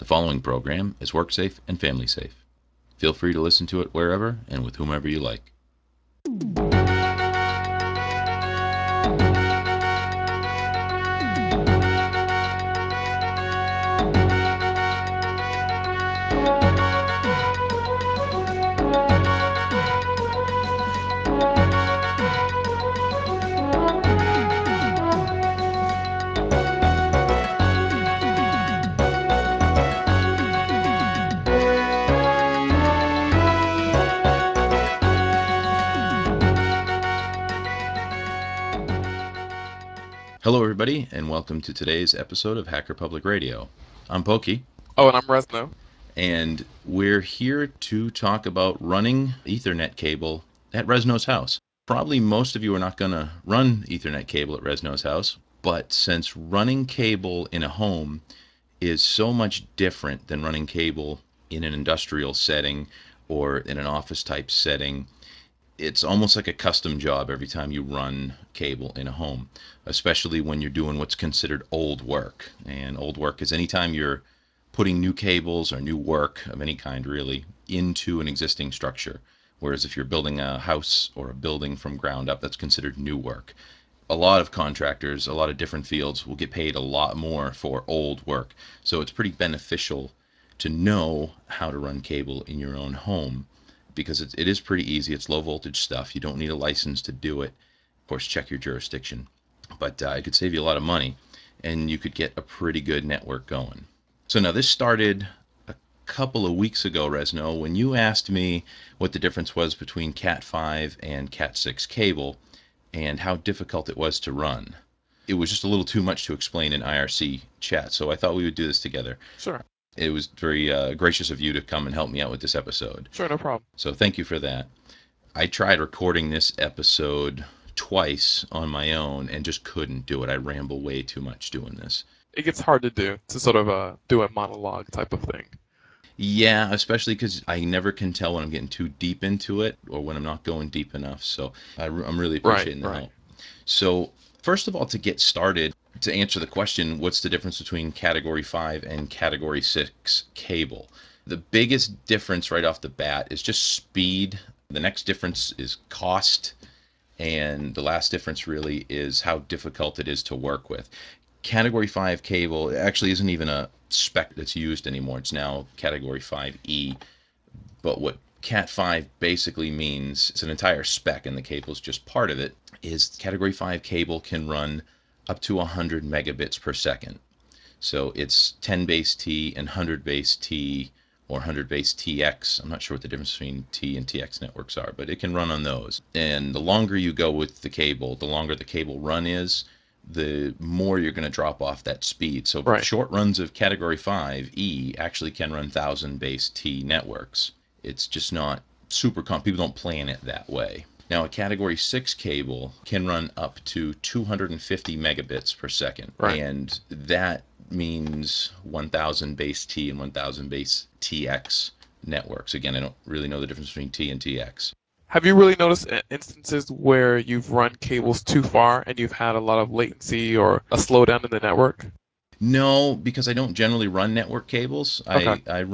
following program is work safe and family safe. Feel free to listen to it wherever and with whomever you like. Hello, everybody, and welcome to today's episode of Hacker Public Radio. I'm Pokey. Oh, and I'm Resno. And we're here to talk about running Ethernet cable at Resno's house. Probably most of you are not going to run Ethernet cable at Resno's house, but since running cable in a home is so much different than running cable in an industrial setting or in an office type setting, it's almost like a custom job every time you run cable in a home, especially when you're doing what's considered old work. And old work is anytime you're putting new cables or new work of any kind really into an existing structure. Whereas if you're building a house or a building from ground up, that's considered new work. A lot of contractors, a lot of different fields will get paid a lot more for old work. So it's pretty beneficial to know how to run cable in your own home because it is pretty easy. It's low voltage stuff. You don't need a license to do it. Of course, check your jurisdiction. But it could save you a lot of money and you could get a pretty good network going. So now this started a couple of weeks ago, Resno, when you asked me what the difference was between Cat 5 and Cat 6 cable and how difficult it was to run. It was just a little too much to explain in IRC chat, so I thought we would do this together. Sure. It was very gracious of you to come and help me out with this episode. Sure, no problem. So thank you for that. I tried recording this episode twice on my own and just couldn't do it. I ramble way too much doing this. It gets hard to do, to sort of do a monologue type of thing. Yeah, especially because I never can tell when I'm getting too deep into it or when I'm not going deep enough. So I'm really Right, appreciating the right. help. So first of all, to get started, to answer the question, what's the difference between Category 5 and Category 6 cable? The biggest difference right off the bat is just speed. The next difference is cost. And the last difference really is how difficult it is to work with. Category 5 cable actually isn't even a spec that's used anymore. It's now Category 5E. But what Cat 5 basically means, it's an entire spec and the cable is just part of it, is Category 5 cable can run up to 100 megabits per second. So it's 10 base T and 100 base T or 100 base TX. I'm not sure what the difference between T and TX networks are, but it can run on those. And the longer you go with the cable, the longer the cable run is, the more you're going to drop off that speed. So Right. short runs of Category 5E actually can run 1,000 base T networks. It's just not super people don't plan it that way. Now, a Category 6 cable can run up to 250 megabits per second, Right. and that means 1,000 base T and 1,000 base TX networks. Again, I don't really know the difference between T and TX. Have you really noticed instances where you've run cables too far and you've had a lot of latency or a slowdown in the network? No, because I don't generally run network cables. Okay.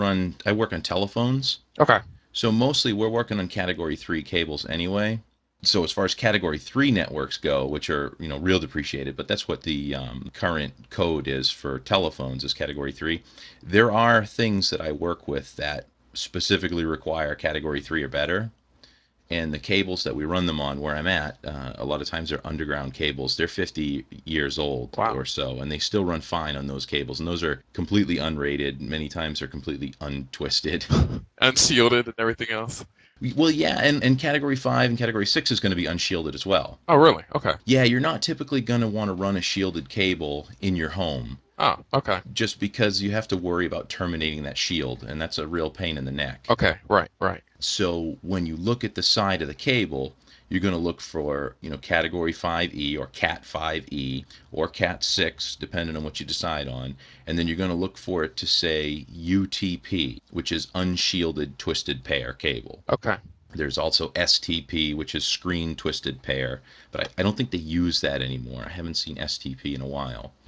I work on telephones. Okay. So mostly we're working on Category 3 cables anyway. So as far as Category 3 networks go, which are, real depreciated, but that's what the current code is for telephones is Category 3. There are things that I work with that specifically require Category 3 or better. And the cables that we run them on where I'm at, a lot of times they're underground cables. They're 50 years old Wow. or so, and they still run fine on those cables. And those are completely unrated. Many times they're completely untwisted. Unshielded and everything else. Well, yeah, and Category 5 and Category 6 is going to be unshielded as well. Oh, really? Okay. Yeah, you're not typically going to want to run a shielded cable in your home Oh, okay. just because you have to worry about terminating that shield, and that's a real pain in the neck. Okay. Right. Right. So when you look at the side of the cable, you're going to look for, Category 5E or Cat 5E or Cat 6, depending on what you decide on. And then you're going to look for it to say UTP, which is unshielded twisted pair cable. Okay. There's also STP, which is screen twisted pair, but I don't think they use that anymore. I haven't seen STP in a while.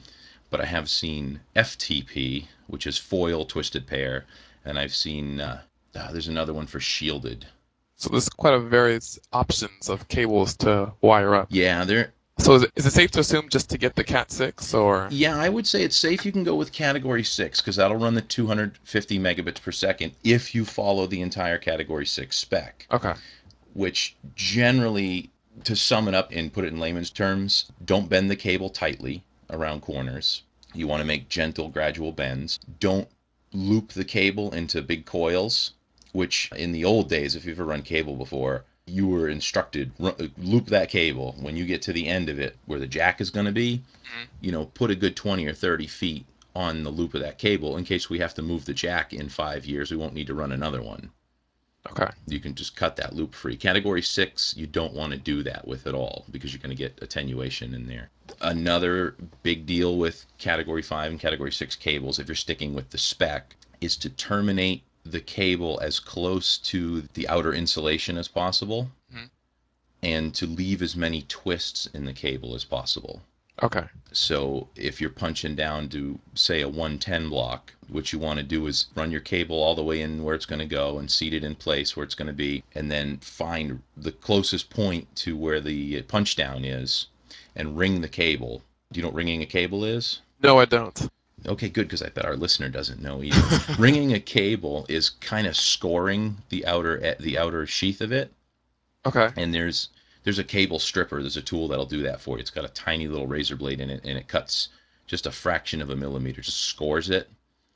but I have seen FTP, which is foil twisted pair, and I've seen there's another one for shielded. So there's quite a various options of cables to wire up. Yeah, they're So is it safe to assume just to get the Cat 6 or? yeah, I would say it's safe. You can go with Category 6 because that'll run the 250 megabits per second if you follow the entire Category 6 spec, Okay. which generally, to sum it up and put it in layman's terms, don't bend the cable tightly around corners. You want to make gentle, gradual bends. Don't loop the cable into big coils, which in the old days, if you've ever run cable before, you were instructed loop that cable. When you get to the end of it, where the jack is going to be, Mhm. put a good 20 or 30 feet on the loop of that cable in case we have to move the jack in 5 years. We won't need to run another one. Okay. You can just cut that loop free. Category 6, you don't want to do that with at all because you're going to get attenuation in there. Another big deal with Category 5 and Category 6 cables, if you're sticking with the spec, is to terminate the cable as close to the outer insulation as possible Mhm. and to leave as many twists in the cable as possible. Okay. So if you're punching down to, say, a 110 block, what you want to do is run your cable all the way in where it's going to go and seat it in place where it's going to be, and then find the closest point to where the punch down is and ring the cable. Do you know what ringing a cable is? No, I don't. Okay, good, because I bet our listener doesn't know either. Ringing a cable is kind of scoring the outer sheath of it, Okay. and there's a cable stripper. There's a tool that'll do that for you. It's got a tiny little razor blade in it, and it cuts just a fraction of a millimeter, just scores it,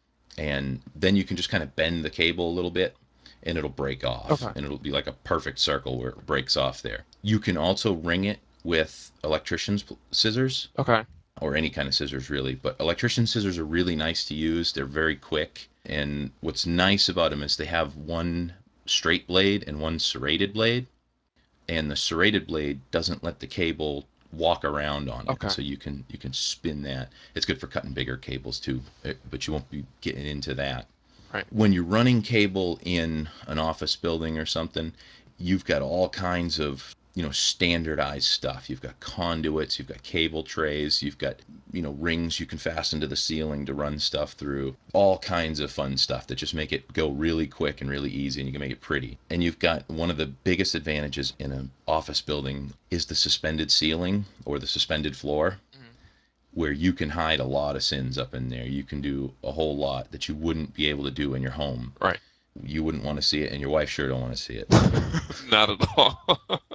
and then you can just kind of bend the cable a little bit, and it'll break off, Okay. and it'll be like a perfect circle where it breaks off there. You can also ring it with electrician's scissors Okay. or any kind of scissors really, but electrician scissors are really nice to use. They're very quick, and what's nice about them is they have one straight blade and one serrated blade, and the serrated blade doesn't let the cable walk around on it, Okay. so you can spin that. It's good for cutting bigger cables too, but you won't be getting into that. Right. When you're running cable in an office building or something, you've got all kinds of standardized stuff. You've got conduits, you've got cable trays, you've got rings you can fasten to the ceiling to run stuff through. All kinds of fun stuff that just make it go really quick and really easy, and you can make it pretty. And you've got one of the biggest advantages in an office building is the suspended ceiling or the suspended floor, Mhm. where you can hide a lot of sins up in there. You can do a whole lot that you wouldn't be able to do in your home. Right. You wouldn't want to see it, and your wife sure don't want to see it. Not at all.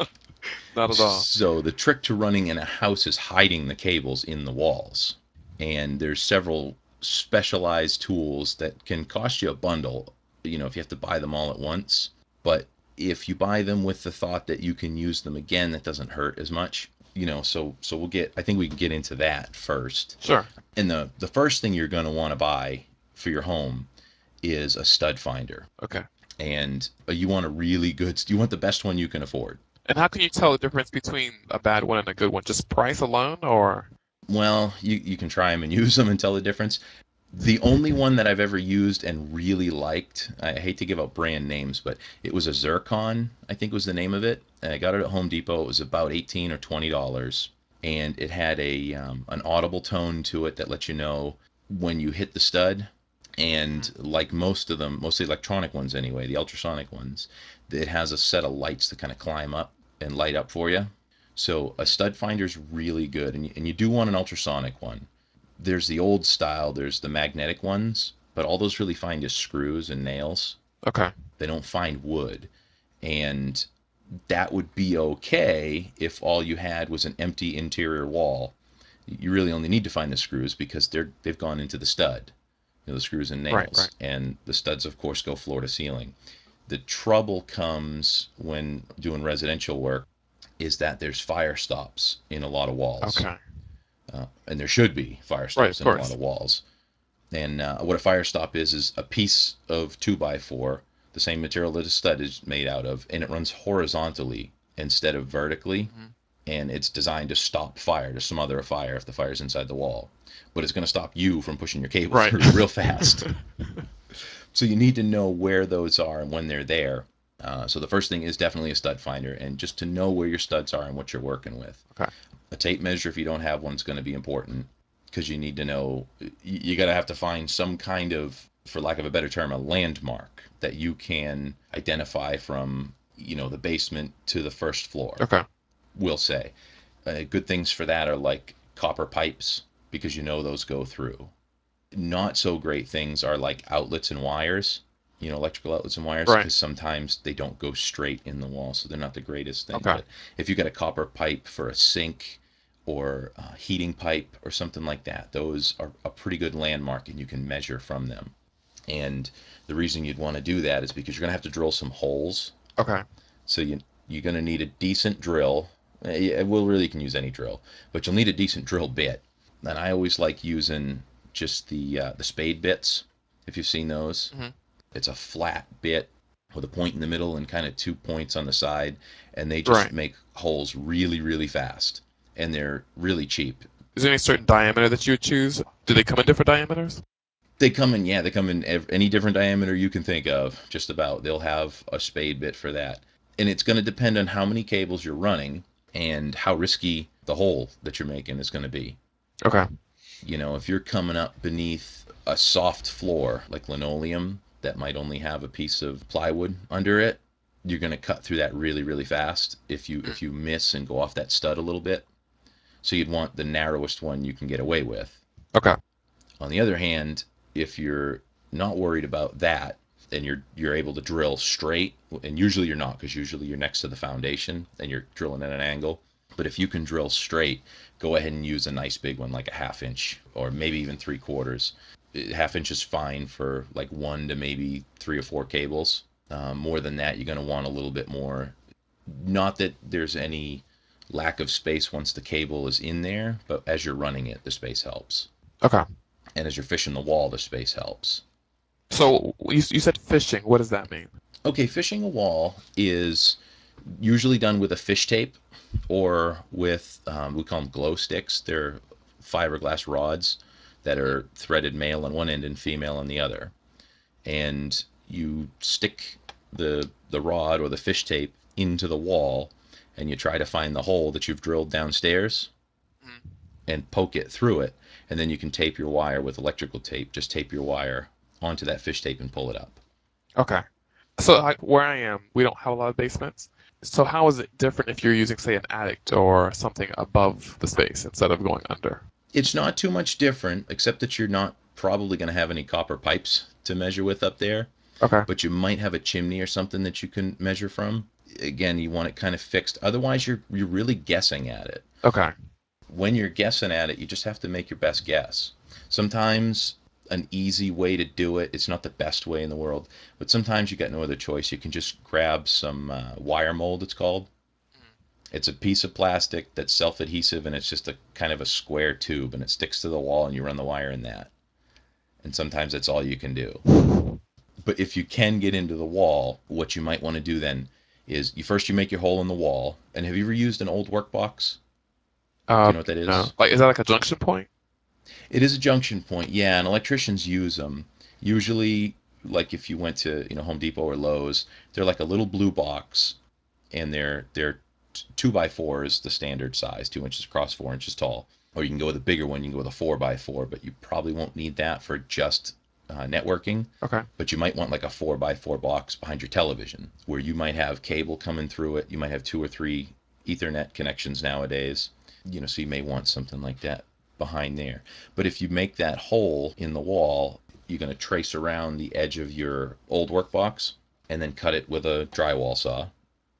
Not at all. So the trick to running in a house is hiding the cables in the walls. And there's several specialized tools that can cost you a bundle, if you have to buy them all at once. But if you buy them with the thought that you can use them again, that doesn't hurt as much. So I think we can get into that first. Sure. And the first thing you're going to want to buy for your home is a stud finder. Okay. And you want the best one you can afford. And how can you tell the difference between a bad one and a good one? Just price alone, or? Well, you can try them and use them and tell the difference. The only one that I've ever used and really liked, I hate to give out brand names, but it was a Zircon, I think was the name of it. And I got it at Home Depot. It was about 18 or $20, and it had an audible tone to it that let you know when you hit the stud. And Mhm. like most of them, most of the electronic ones anyway, the ultrasonic ones, it has a set of lights that kind of climb up and light up for you. So a stud finder is really good, and you do want an ultrasonic one. There's the old style, there's the magnetic ones, but all those really find is screws and nails. Okay. They don't find wood. And that would be okay if all you had was an empty interior wall. You really only need to find the screws because they've gone into the stud, the screws and Right. Right. nails. And the studs, of course, go floor to ceiling. The trouble comes when doing residential work is that there's fire stops in a lot of walls. Okay. And there should be fire Right. Of stops in a lot course. of walls. And what a fire stop is a piece of 2x4, the same material that a stud is made out of, and it runs horizontally instead of vertically. Hmm. And it's designed to stop fire, to smother a fire if the fire's inside the wall. But it's going to stop you from pushing your cable Right. through real fast. So you need to know where those are and when they're there. So the first thing is definitely a stud finder, and just to know where your studs are and what you're working with. Okay. A tape measure, if you don't have one, is going to be important because you need to know, you got to have to find some kind of, for lack of a better term, a landmark that you can identify from, the basement to the first floor, Okay. we'll say. Good things for that are like copper pipes, because those go through. Not so great things are like outlets and wires, electrical outlets and wires, Right. because sometimes they don't go straight in the wall, so they're not the greatest thing. Okay. But if you got a copper pipe for a sink or a heating pipe or something like that, those are a pretty good landmark and you can measure from them. And the reason you'd want to do that is because you're going to have to drill some holes. Okay. So you're going to need a decent drill. Well, really, you can use any drill, but you'll need a decent drill bit. And I always like using just the spade bits. If you've seen those, Hmm. it's a flat bit with a point in the middle and kind of 2 points on the side, and they just Right. make holes really, really fast, and they're really cheap. Is there any certain diameter that you would choose? Do they come in different diameters? They come in any different diameter you can think of, just about. They'll have a spade bit for that. And it's going to depend on how many cables you're running and how risky the hole that you're making is going to be. Okay. If you're coming up beneath a soft floor like linoleum that might only have a piece of plywood under it, you're going to cut through that really, really fast if you Mm. if you miss and go off that stud a little bit. So you'd want the narrowest one you can get away with. Okay. On the other hand, if you're not worried about that and you're able to drill straight, and usually you're not, because usually you're next to the foundation and you're drilling at an angle. But if you can drill straight, go ahead and use a nice big one, like a half inch or maybe even 3/4. Half inch is fine for like one to maybe 3 or 4 cables. More than that, you're going to want a little bit more. Not that there's any lack of space once the cable is in there, but as you're running it, the space helps. Okay. And as you're fishing the wall, the space helps. So you said fishing. What does that mean? Okay, fishing a wall is usually done with a fish tape or with, we call them glow sticks. They're fiberglass rods that Hmm. are threaded male on one end and female on the other. And you stick the rod or the fish tape into the wall, and you try to find the hole that you've drilled downstairs Hmm. and poke it through it. And then you can tape your wire with electrical tape. Just tape your wire onto that fish tape and pull it up. Okay. So like where I am, we don't have a lot of basements. So how is it different if you're using, say, an attic or something above the space instead of going under? It's not too much different, except that you're not probably going to have any copper pipes to measure with up there, Okay. but you might have a chimney or something that you can measure from. Again, you want it kind of fixed. Otherwise, you're really guessing at it. Okay. When you're guessing at it, you just have to make your best guess. Sometimes an easy way to do it, it's not the best way in the world, but sometimes you got no other choice. You can just grab some wire mold, it's called. It's a piece of plastic that's self-adhesive, and it's just a kind of a square tube, and it sticks to the wall, and you run the wire in that. And sometimes that's all you can do. But if you can get into the wall, what you might want to do then is you make your hole in the wall. And have you ever used an old work box? Do you know what that No. is? Like, is that like a junction point? It is a junction point, yeah, and electricians use them. Usually, like if you went to Home Depot or Lowe's, they're like a little blue box, and they're 2x4 is the standard size, 2 inches across, 4 inches tall. Or you can go with a bigger one. You can go with a 4x4, but you probably won't need that for just networking. Okay. But you might want like a 4x4 box behind your television, where you might have cable coming through it. You might have 2 or 3 Ethernet connections nowadays. So you may want something like that behind there. But if you make that hole in the wall, you're going to trace around the edge of your old workbox and then cut it with a drywall saw,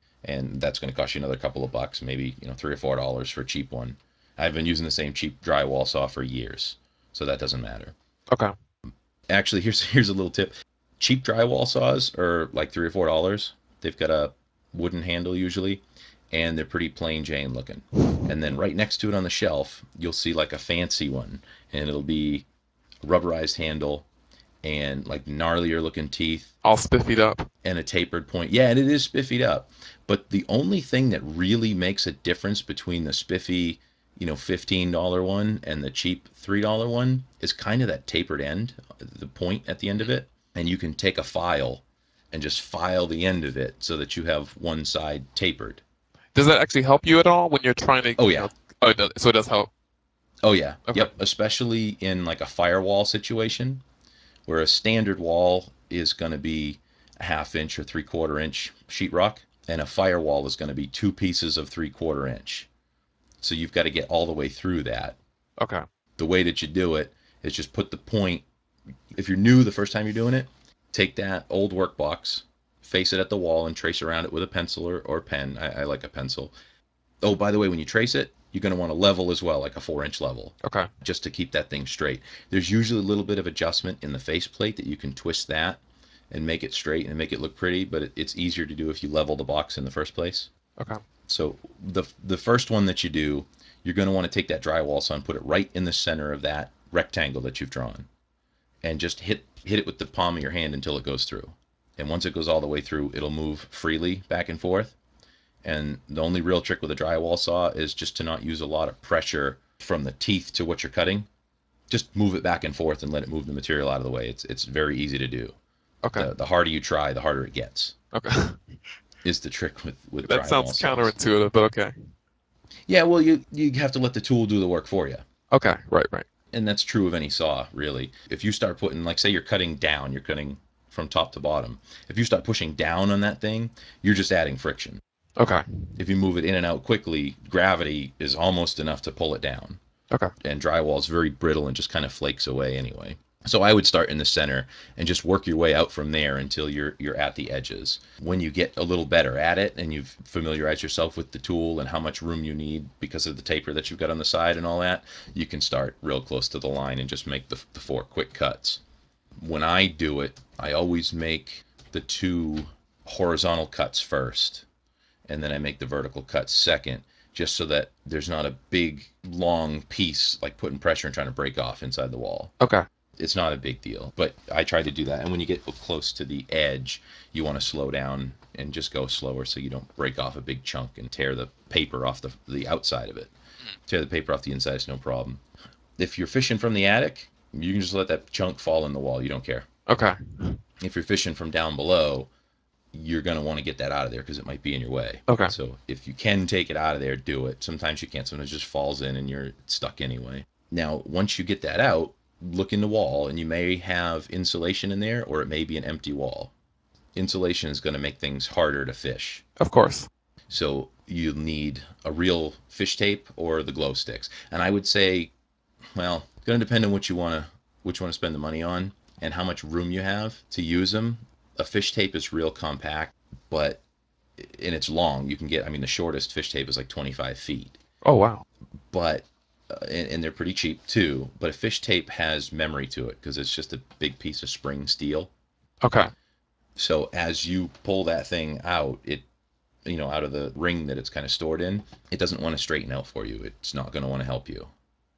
and that's going to cost you another couple of bucks, maybe $3 or $4 for a cheap one. I've been using the same cheap drywall saw for years, so that doesn't matter. Okay. Actually, here's a little tip. Cheap drywall saws are like $3 or $4. They've got a wooden handle usually, and they're pretty plain Jane looking. And then right next to it on the shelf, you'll see like a fancy one, and it'll be a rubberized handle and like gnarlier looking teeth All spiffied up. and a tapered point. Yeah, and it is spiffied up. But the only thing that really makes a difference between the spiffy, $15 one and the cheap $3 one is kind of that tapered end, the point at the end of it. And you can take a file and just file the end of it so that you have one side tapered. Does that actually help you at all when you're trying to, Oh yeah. oh, so it does help. Oh yeah, Okay. yep. Especially in like a firewall situation where a standard wall is going to be a half inch or 3/4 inch sheetrock, and a firewall is going to be two pieces of 3/4 inch. So you've got to get all the way through that. Okay. The way that you do it is just put the point. If you're new the first time you're doing it, take that old work box, face it at the wall, and trace around it with a pencil or pen. I like a pencil. Oh, by the way, when you trace it, you're going to want to level as well, like a 4 inch level, Okay. just to keep that thing straight. There's usually a little bit of adjustment in the faceplate that you can twist that and make it straight and make it look pretty, but it's easier to do if you level the box in the first place. Okay. So the first one that you do, you're going to want to take that drywall saw and put it right in the center of that rectangle that you've drawn, and just hit it with the palm of your hand until it goes through. And once it goes all the way through, it'll move freely back and forth. And the only real trick with a drywall saw is just to not use a lot of pressure from the teeth to what you're cutting. Just move it back and forth and let it move the material out of the way. It's very easy to do. Okay. The harder you try, the harder it gets. Okay. Is the trick with That sounds drywall saws. counterintuitive, but okay. Yeah, well, you have to let the tool do the work for you. Okay. Right. Right. And that's true of any saw, really. If you start putting, like, say you're cutting down, you're cutting from top to bottom. If you start pushing down on that thing, you're just adding friction. Okay. If you move it in and out quickly, gravity is almost enough to pull it down. Okay. And drywall is very brittle and just kind of flakes away anyway. So I would start in the center and just work your way out from there until you're at the edges. When you get a little better at it and you've familiarized yourself with the tool and how much room you need because of the taper that you've got on the side and all that, you can start real close to the line and just make the four quick cuts. When I do it, I always make the two horizontal cuts first, and then I make the vertical cuts second, just so that there's not a big long piece like putting pressure and trying to break off inside the wall. Okay. It's not a big deal, but I try to do that. And when you get close to the edge, you want to slow down and just go slower so you don't break off a big chunk and tear the paper off the outside of it. Tear the paper off the inside is no problem. If you're fishing from the attic, you can just let that chunk fall in the wall. You don't care. Okay. If you're fishing from down below, you're going to want to get that out of there because it might be in your way. Okay. So if you can take it out of there, do it. Sometimes you can't. Sometimes it just falls in and you're stuck anyway. Now, once you get that out, look in the wall and you may have insulation in there or it may be an empty wall. Insulation is going to make things harder to fish. Of course. So you'll need a real fish tape or the glow sticks. And I would say, well, it's going to depend on which one to spend the money on and how much room you have to use them. A fish tape is real compact, but and it's long. You can get, I mean, the shortest fish tape is like 25 feet, Oh wow. but and they're pretty cheap too. But a fish tape has memory to it because it's just a big piece of spring steel. Okay. So as you pull that thing out, it out of the ring that it's kind of stored in, it doesn't want to straighten out for you. It's not going to want to help you.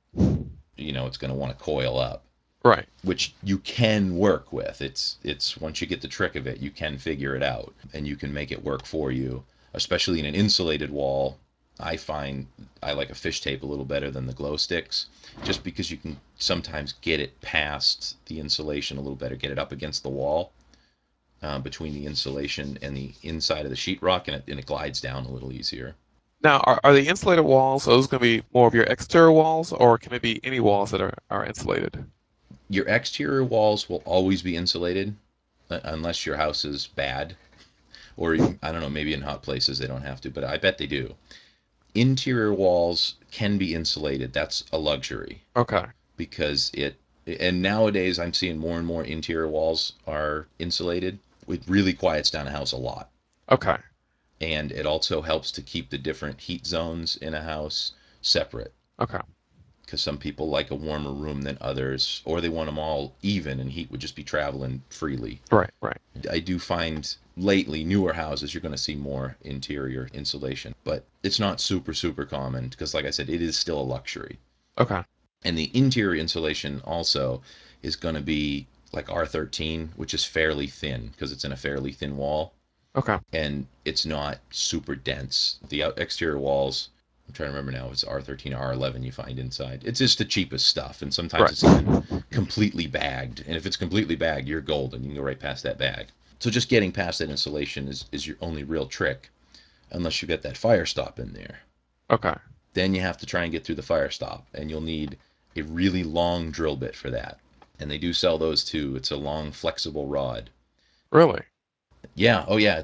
It's going to want to coil up, Right. which you can work with. It's once you get the trick of it, you can figure it out and you can make it work for you, especially in an insulated wall. I find I like a fish tape a little better than the glow sticks just because you can sometimes get it past the insulation a little better, get it up against the wall between the insulation and the inside of the sheetrock, and it glides down a little easier. Now, are the insulated walls, those going to be more of your exterior walls, or can it be any walls that are insulated? Your exterior walls will always be insulated unless your house is bad, or I don't know, maybe in hot places they don't have to, but I bet they do. Interior walls can be insulated. That's a luxury Okay. because and nowadays I'm seeing more and more interior walls are insulated. It really quiets down a house a lot. Okay. And it also helps to keep the different heat zones in a house separate Okay. because some people like a warmer room than others, or they want them all even and heat would just be traveling freely. Right. Right. I do find lately newer houses you're going to see more interior insulation, but it's not super super common because like I said it is still a luxury. Okay. And the interior insulation also is going to be like R13, which is fairly thin because it's in a fairly thin wall Okay. and it's not super dense. The exterior walls, I'm trying to remember now if it's R13 or R11 you find inside. It's just the cheapest stuff, and sometimes Right. it's even completely bagged. And if it's completely bagged, you're golden. You can go right past that bag. So just getting past that insulation is your only real trick, unless you get that fire stop in there. Okay. Then you have to try and get through the fire stop, and you'll need a really long drill bit for that. And they do sell those too. It's a long, flexible rod. Really? Yeah. Oh, yeah.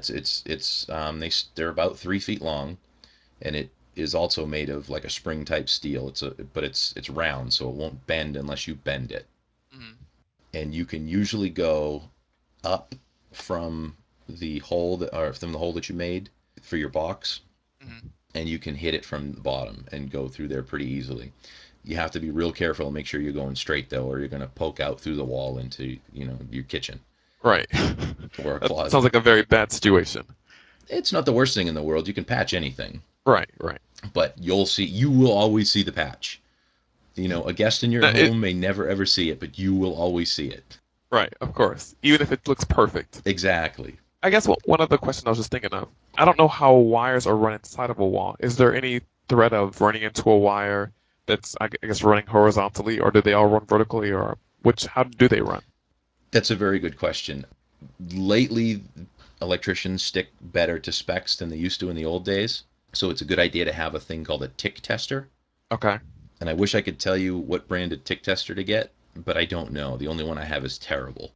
They're about 3 feet long, and it is also made of like a spring type steel. It's round, so it won't bend unless you bend it. Mm-hmm. And you can usually go up from from the hole that you made for your box, Mm-hmm. and you can hit it from the bottom and go through there pretty easily. You have to be real careful and make sure you're going straight though, or you're going to poke out through the wall into your kitchen Right. or a That sounds closet. like a very bad situation. It's not the worst thing in the world. You can patch anything, Right, right. but you will always see the patch. A guest in your No, home may never ever see it, but you will always see it. right, of course. Even if it looks perfect. Exactly. I guess one other question I was just thinking of. I don't know how wires are run inside of a wall. Is there any threat of running into a wire that's, I guess, running horizontally, or do they all run vertically, or how do they run? That's a very good question. Lately, electricians stick better to specs than they used to in the old days. So it's a good idea to have a thing called a tick tester. Okay. And I wish I could tell you what brand of tick tester to get, but I don't know. The only one I have is terrible.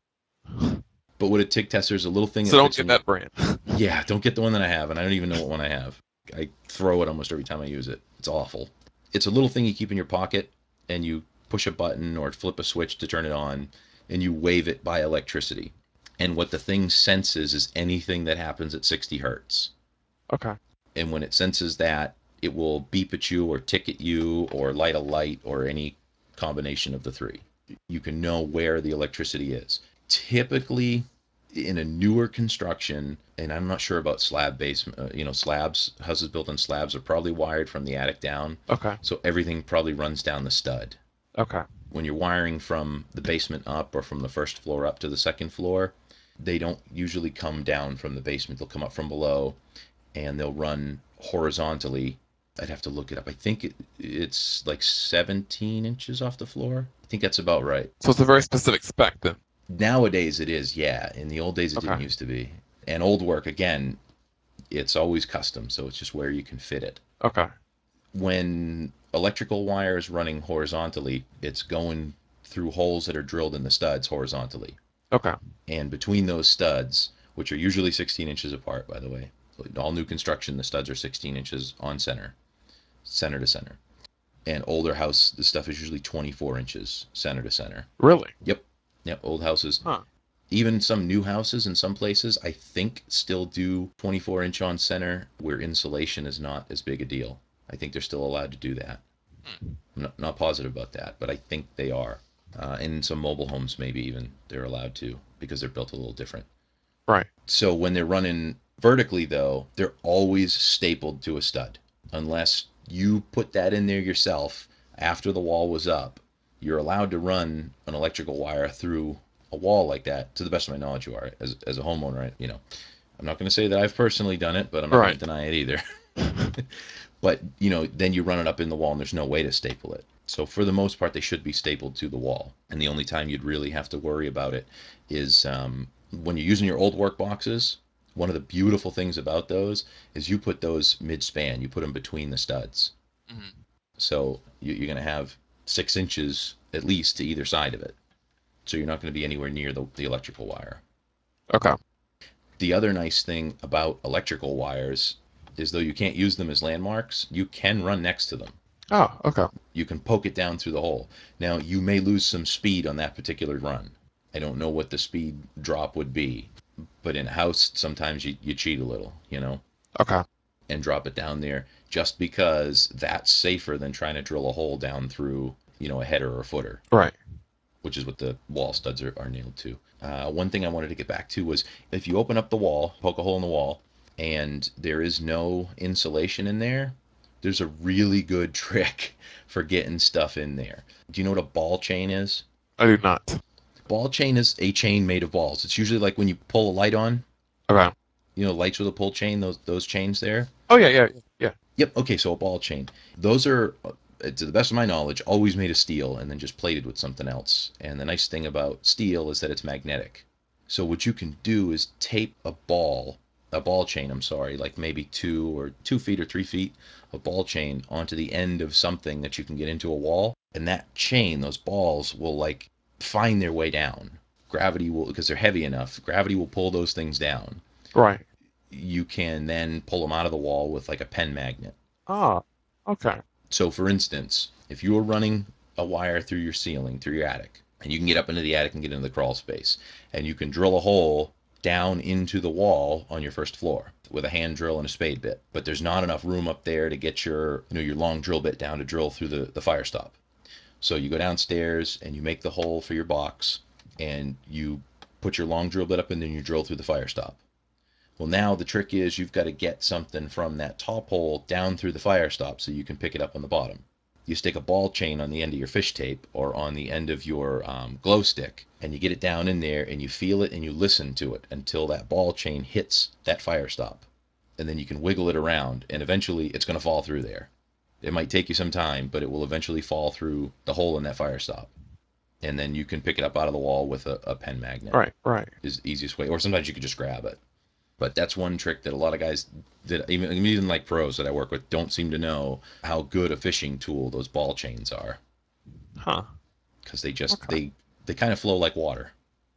But what a tick tester is, a little thing So that don't fits get in your. that brand. Yeah, don't get the one that I have, and I don't even know what one I have. I throw it almost every time I use it. It's awful. It's a little thing you keep in your pocket, and you push a button or flip a switch to turn it on, and you wave it by electricity. And what the thing senses is anything that happens at 60 hertz. Okay. And when it senses that, it will beep at you or tick at you or light a light or any combination of the three. You can know where the electricity is. Typically, in a newer construction, and I'm not sure about slab basement, slabs, houses built on slabs are probably wired from the attic down. Okay. So everything probably runs down the stud. Okay. When you're wiring from the basement up or from the first floor up to the second floor, they don't usually come down from the basement. They'll come up from below and they'll run horizontally. I'd have to look it up. I think it's like 17 inches off the floor. I think that's about right. So it's a very specific spec then. Nowadays it is, yeah. In the old days it didn't Okay. used to be. And old work, again, it's always custom, so it's just where you can fit it. Okay. When electrical wire is running horizontally, it's going through holes that are drilled in the studs horizontally. Okay. And between those studs, which are usually 16 inches apart, by the way, all new construction, the studs are 16 inches on center, center to center. And older house, the stuff is usually 24 inches center to center. Really? Yep. Yep. Old houses, Huh. even some new houses in some places, I think still do 24-inch on center where insulation is not as big a deal. I think they're still allowed to do that. Hmm. I'm not positive about that, but I think they are. And some mobile homes, maybe even, they're allowed to because they're built a little different. Right. So when they're running vertically, though, they're always stapled to a stud. Unless you put that in there yourself after the wall was up, you're allowed to run an electrical wire through a wall like that. To the best of my knowledge, you are as a homeowner. I'm not going to say that I've personally done it, but I'm not going to Right. deny it either. But then you run it up in the wall, and there's no way to staple it. So for the most part, they should be stapled to the wall. And the only time you'd really have to worry about it is when you're using your old work boxes. One of the beautiful things about those is you put those mid-span. You put them between the studs. Hmm. So you're going to have 6 inches at least to either side of it. So you're not going to be anywhere near the electrical wire. Okay. The other nice thing about electrical wires is though you can't use them as landmarks, you can run next to them. Oh, okay. You can poke it down through the hole. Now, you may lose some speed on that particular run. I don't know what the speed drop would be, but in a house, sometimes you cheat a little, Okay. and drop it down there just because that's safer than trying to drill a hole down through, a header or a footer, Right. which is what the wall studs are nailed to. One thing I wanted to get back to was if you open up the wall, poke a hole in the wall, and there is no insulation in there, there's a really good trick for getting stuff in there. Do you know what a ball chain is? I do not. Ball chain is a chain made of balls. It's usually like when you pull a light on, Okay. lights with a pull chain, those chains there. Oh yeah, yeah, yeah. Yep. Okay, so a ball chain. Those are, to the best of my knowledge, always made of steel and then just plated with something else. And the nice thing about steel is that it's magnetic. So what you can do is tape a ball a ball chain, I'm sorry, like maybe 2 feet or 3 feet of ball chain onto the end of something that you can get into a wall. And that chain, those balls will like find their way down. Gravity will, because they're heavy enough, gravity will pull those things down. Right. You can then pull them out of the wall with like a pen magnet. Ah, okay. So, for instance, if you were running a wire through your ceiling, through your attic, and you can get up into the attic and get into the crawl space, and you can drill a hole down into the wall on your first floor with a hand drill and a spade bit, but there's not enough room up there to get your long drill bit down to drill through the fire stop. So you go downstairs and you make the hole for your box, and you put your long drill bit up, and then you drill through the fire stop. Well, now the trick is you've got to get something from that top hole down through the fire stop so you can pick it up on the bottom. You stick a ball chain on the end of your fish tape or on the end of your glow stick, and you get it down in there, and you feel it and you listen to it until that ball chain hits that fire stop. And then you can wiggle it around, and eventually it's going to fall through there. It might take you some time, but it will eventually fall through the hole in that fire stop. And then you can pick it up out of the wall with a pen magnet, Right, right. is the easiest way. Or sometimes you could just grab it. But that's one trick that a lot of guys that even like pros that I work with don't seem to know how good a fishing tool those ball chains are, Huh. because they just Okay. they kind of flow like water.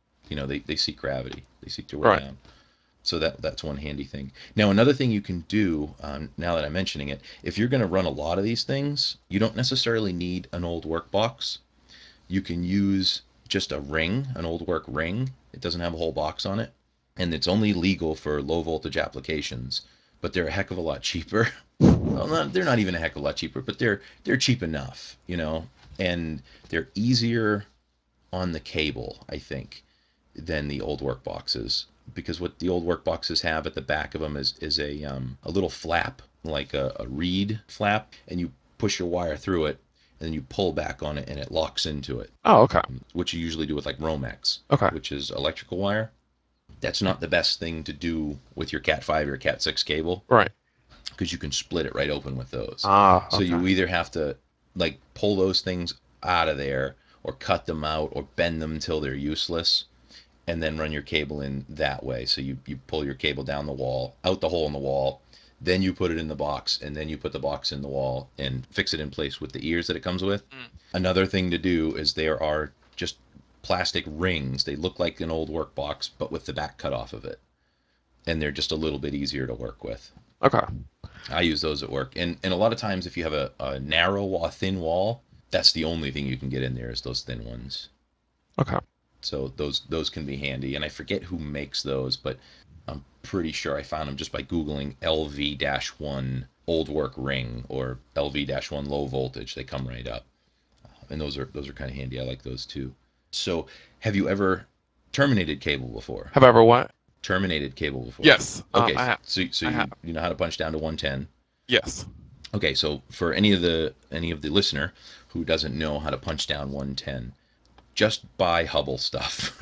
They seek gravity. They seek their way Right. down. So that's one handy thing. Now another thing you can do, now that I'm mentioning it, if you're going to run a lot of these things, you don't necessarily need an old work box. You can use just a ring, an old work ring. It doesn't have a whole box on it, and it's only legal for low voltage applications, but they're a heck of a lot cheaper. Well, they're not even a heck of a lot cheaper, but they're cheap enough, and they're easier on the cable, I think, than the old work boxes, because what the old work boxes have at the back of them is a little flap, like a reed flap, and you push your wire through it, and then you pull back on it, and it locks into it, Oh, okay. which you usually do with like Romex, Okay. which is electrical wire. That's not the best thing to do with your Cat 5 or Cat 6 cable, Right. because you can split it right open with those. Ah, So okay. you either have to like pull those things out of there, or cut them out, or bend them until they're useless, and then run your cable in that way. So you pull your cable down the wall, out the hole in the wall, then you put it in the box, and then you put the box in the wall and fix it in place with the ears that it comes with. Mm. Another thing to do is there are just plastic rings. They look like an old work box, but with the back cut off of it. And they're just a little bit easier to work with. Okay. I use those at work. And a lot of times, if you have a narrow wall, a thin wall, that's the only thing you can get in there is those thin ones. Okay. So those can be handy. And I forget who makes those, but I'm pretty sure I found them just by Googling LV-1 old work ring or LV-1 low voltage. They come right up. And those are kind of handy. I like those too. So, have you ever terminated cable before? Have I ever what? Terminated cable before? Yes. Okay, I have. so I have. you know how to punch down to 110. Yes. Okay, so for any of the listener who doesn't know how to punch down 110, just buy Hubble stuff.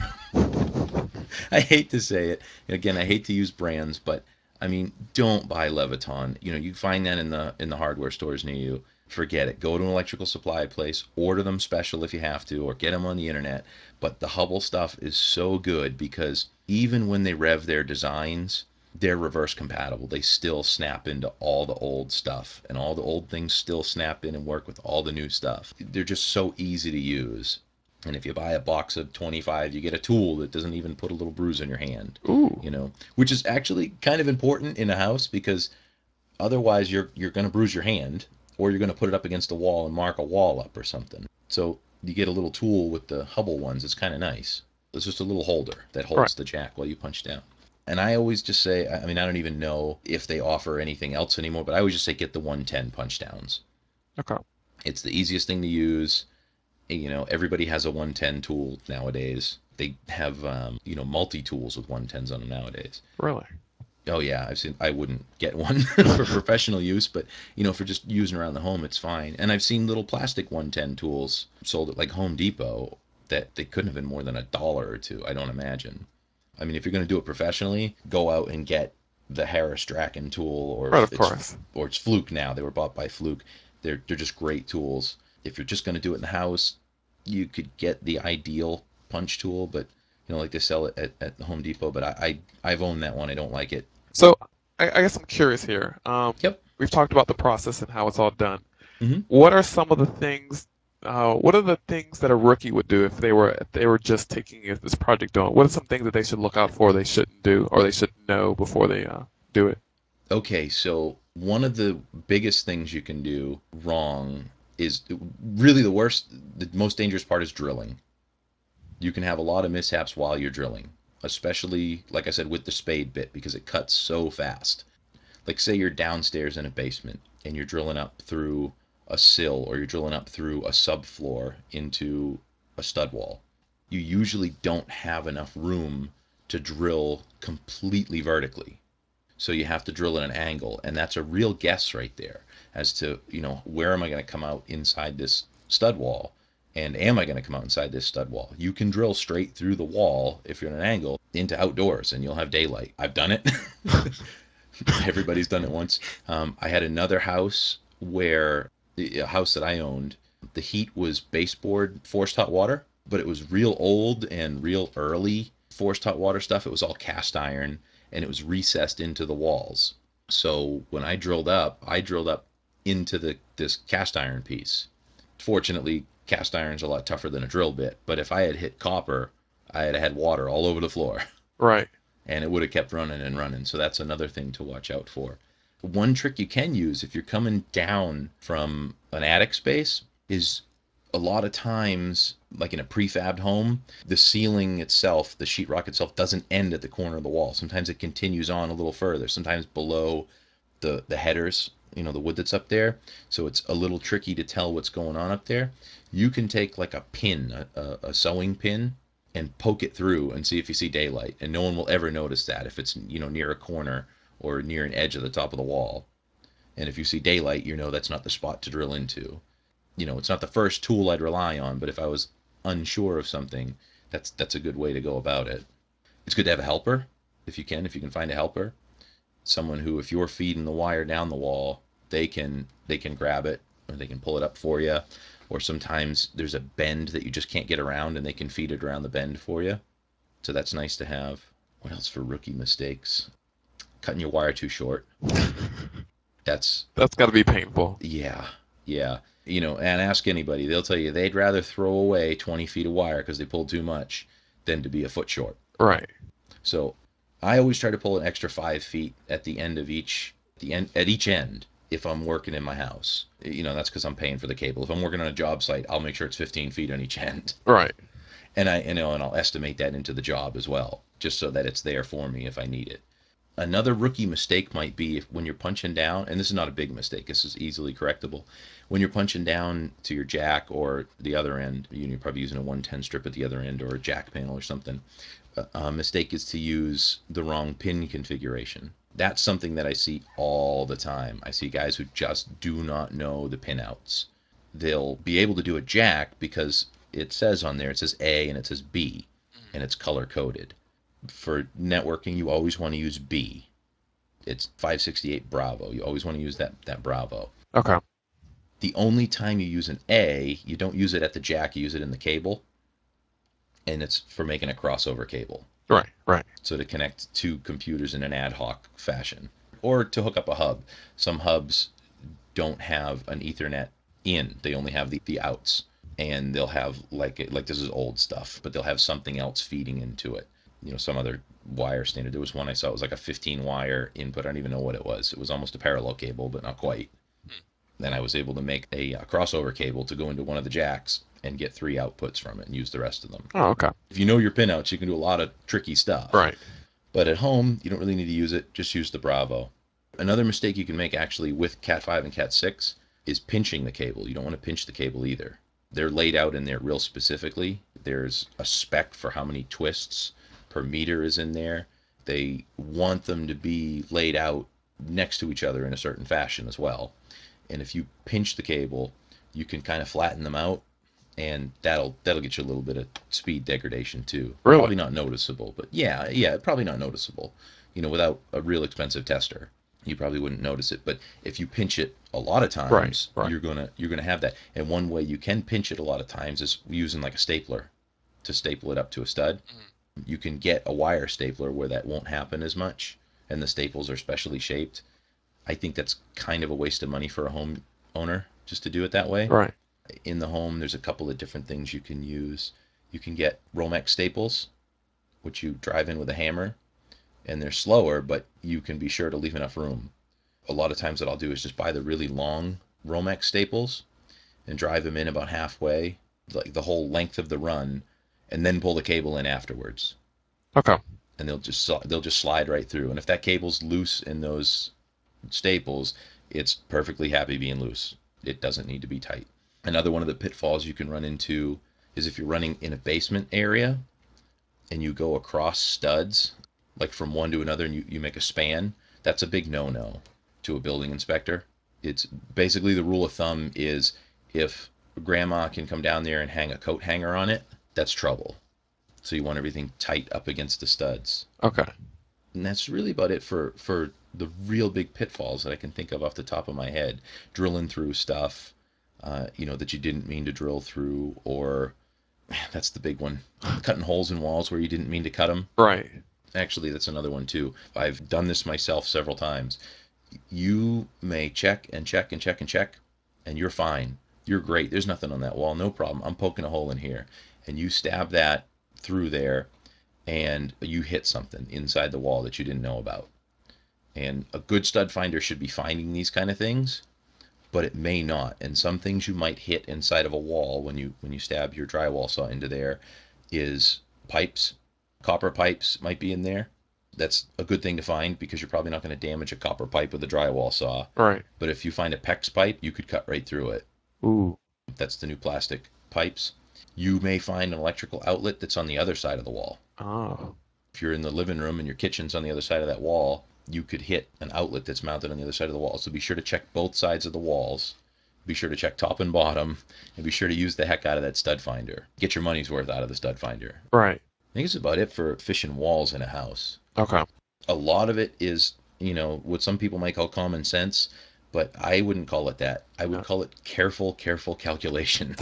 I hate to say it. Again, I hate to use brands, but I mean, don't buy Leviton. You find that in the hardware stores near you. Forget it. Go to an electrical supply place, order them special if you have to, or get them on the internet. But the Hubble stuff is so good because even when they rev their designs, they're reverse compatible. They still snap into all the old stuff, and all the old things still snap in and work with all the new stuff. They're just so easy to use. And if you buy a box of 25, you get a tool that doesn't even put a little bruise on your hand, Ooh. which is actually kind of important in a house because otherwise you're going to bruise your hand, or you're going to put it up against a wall and mark a wall up or something. So you get a little tool with the Hubble ones. It's kind of nice. It's just a little holder that Right. holds the jack while you punch down. And I always just say, I mean, I don't even know if they offer anything else anymore, but I always just say get the 110 punch downs. Okay. It's the easiest thing to use. Everybody has a 110 tool nowadays. They have, multi tools with 110s on them nowadays. Really. Oh yeah, I wouldn't get one for professional use, but for just using around the home, it's fine. And I've seen little plastic 110 tools sold at like Home Depot that they couldn't have been more than $1 or $2. I don't imagine. I mean, if you're going to do it professionally, go out and get the Harris Draken tool, or Right. Of it's course. or it's Fluke now. They were bought by Fluke. They're just great tools. If you're just going to do it in the house, you could get the ideal punch tool, but like they sell it at the Home Depot. But I've owned that one. I don't like it. So I guess I'm curious here. Yep. We've talked about the process and how it's all done. Hmm. What are some of the things? What are the things that a rookie would do if they were just taking this project on? What are some things that they should look out for, they shouldn't do, or they should know before they do it? Okay, so one of the biggest things you can do wrong is really the worst, the most dangerous part is drilling. You can have a lot of mishaps while you're drilling, especially, like I said, with the spade bit because it cuts so fast. Like, say you're downstairs in a basement and you're drilling up through a sill or you're drilling up through a subfloor into a stud wall. You usually don't have enough room to drill completely vertically. So you have to drill at an angle, and that's a real guess right there as to, where am I going to come out inside this stud wall, and am I going to come out inside this stud wall? You can drill straight through the wall if you're in an angle into outdoors, and you'll have daylight. I've done it. Everybody's done it once. I had another house where a house that I owned, the heat was baseboard forced hot water, but it was real old and real early forced hot water stuff. It was all cast iron and it was recessed into the walls. So when I drilled up into the this cast iron piece. Fortunately, cast iron's a lot tougher than a drill bit, but if I had hit copper, I had had water all over the floor Right. and it would have kept running and running. So that's another thing to watch out for. One trick you can use if you're coming down from an attic space is a lot of times, like in a prefabbed home, the ceiling itself, the sheetrock itself, doesn't end at the corner of the wall. Sometimes it continues on a little further, sometimes below the headers, the wood that's up there. So it's a little tricky to tell what's going on up there. You can take like a pin, a sewing pin, and poke it through and see if you see daylight. And no one will ever notice that if it's near a corner or near an edge of the top of the wall. And if you see daylight, that's not the spot to drill into. It's not the first tool I'd rely on, but if I was unsure of something, that's a good way to go about it. It's good to have a helper if you can find a helper, someone who, if you're feeding the wire down the wall, they can grab it or they can pull it up for you. Or sometimes there's a bend that you just can't get around and they can feed it around the bend for you. So that's nice to have. What else for rookie mistakes? Cutting your wire too short. That's That's got to be painful. Yeah, yeah. And ask anybody, they'll tell you they'd rather throw away 20 feet of wire because they pulled too much than to be a foot short. Right. So I always try to pull an extra 5 feet at the end of at each end if I'm working in my house. That's because I'm paying for the cable. If I'm working on a job site, I'll make sure it's 15 feet on each end, Right. and I'll estimate that into the job as well, just so that it's there for me if I need it. Another rookie mistake might be when you're punching down, and this is not a big mistake, this is easily correctable. When you're punching down to your jack or the other end, you're probably using a 110 strip at the other end or a jack panel or something. A mistake is to use the wrong pin configuration. That's something that I see all the time. I see guys who just do not know the pinouts. They'll be able to do a jack because it says on there, it says A and it says B, and it's color coded. For networking, you always want to use B. It's 568 Bravo. You always want to use that Bravo. Okay. The only time you use an A, you don't use it at the jack, you use it in the cable, and it's for making a crossover cable. Right. Right. So to connect two computers in an ad hoc fashion, or to hook up a hub. Some hubs don't have an Ethernet in; they only have the outs, and they'll have like this is old stuff, but they'll have something else feeding into it. Some other wire standard. There was one I saw. It was like a 15 wire input. I don't even know what it was. It was almost a parallel cable, but not quite. Then I was able to make a crossover cable to go into one of the jacks and get three outputs from it and use the rest of them. Oh, okay. If you know your pinouts, you can do a lot of tricky stuff. Right. But at home, you don't really need to use it. Just use the Bravo. Another mistake you can make actually with Cat 5 and Cat 6 is pinching the cable. You don't want to pinch the cable either. They're laid out in there real specifically. There's a spec for how many twists per meter is in there. They want them to be laid out next to each other in a certain fashion as well. And if you pinch the cable, you can kind of flatten them out, and that'll get you a little bit of speed degradation too. Really? Probably not noticeable, but yeah, probably not noticeable. Without a real expensive tester, you probably wouldn't notice it. But if you pinch it a lot of Right. times, Right. you're gonna have that. And one way you can pinch it a lot of times is using like a stapler to staple it up to a stud. You can get a wire stapler where that won't happen as much, and the staples are specially shaped. I think that's kind of a waste of money for a home owner just to do it that way. Right. In the home, there's a couple of different things you can use. You can get Romex staples, which you drive in with a hammer, and they're slower, but you can be sure to leave enough room. A lot of times, what I'll do is just buy the really long Romex staples and drive them in about halfway, like the whole length of the run, and then pull the cable in afterwards. Okay. And they'll just slide right through. And if that cable's loose in those staples, it's perfectly happy being loose. It doesn't need to be tight. Another one of the pitfalls you can run into is if you're running in a basement area and you go across studs, like from one to another, and you make a span. That's a big no-no to a building inspector. It's basically the rule of thumb is if grandma can come down there and hang a coat hanger on it, that's trouble. So you want everything tight up against the studs. Okay. And that's really about it for the real big pitfalls that I can think of off the top of my head. Drilling through stuff, that you didn't mean to drill through, or that's the big one. Cutting holes in walls where you didn't mean to cut them. Right. Actually, that's another one too. I've done this myself several times. You may check and check and check and check, and you're fine. You're great. There's nothing on that wall. No problem. I'm poking a hole in here. And you stab that through there, and you hit something inside the wall that you didn't know about. And a good stud finder should be finding these kind of things, but it may not. And some things you might hit inside of a wall when you stab your drywall saw into there is pipes. Copper pipes might be in there. That's a good thing to find because you're probably not going to damage a copper pipe with a drywall saw. Right. But if you find a PEX pipe, you could cut right through it. Ooh. That's the new plastic pipes. You may find an electrical outlet that's on the other side of the wall. Oh. If you're in the living room and your kitchen's on the other side of that wall, you could hit an outlet that's mounted on the other side of the wall. So be sure to check both sides of the walls. Be sure to check top and bottom, and be sure to use the heck out of that stud finder. Get your money's worth out of the stud finder. Right. I think it's about it for fishing walls in a house. Okay. A lot of it is, what some people might call common sense, but I wouldn't call it that. I would No. call it careful, careful calculation.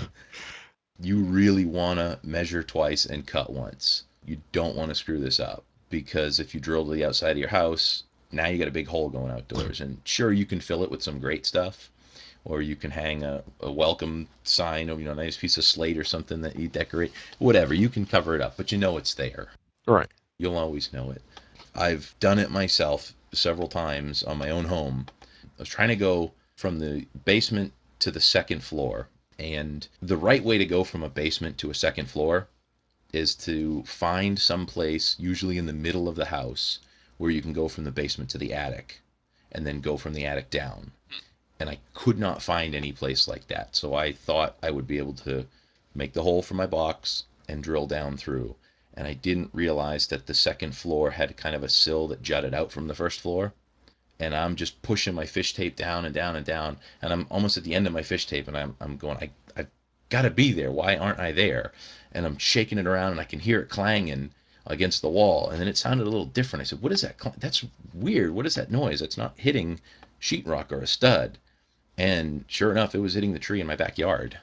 You really want to measure twice and cut once. You don't want to screw this up because if you drill to the outside of your house, now you got a big hole going outdoors. And sure, you can fill it with some great stuff, or you can hang a welcome sign, or a nice piece of slate or something that you decorate. Whatever, you can cover it up, but you know it's there. Right. You'll always know it. I've done it myself several times on my own home. I was trying to go from the basement to the second floor. And the right way to go from a basement to a second floor is to find some place, usually in the middle of the house, where you can go from the basement to the attic and then go from the attic down. And I could not find any place like that. So I thought I would be able to make the hole for my box and drill down through. And I didn't realize that the second floor had kind of a sill that jutted out from the first floor. And I'm just pushing my fish tape down and down and down. And I'm almost at the end of my fish tape, and I'm going, I've got to be there. Why aren't I there? And I'm shaking it around, and I can hear it clanging against the wall. And then it sounded a little different. I said, what is that? That's weird. What is that noise? That's not hitting sheetrock or a stud. And sure enough, it was hitting the tree in my backyard.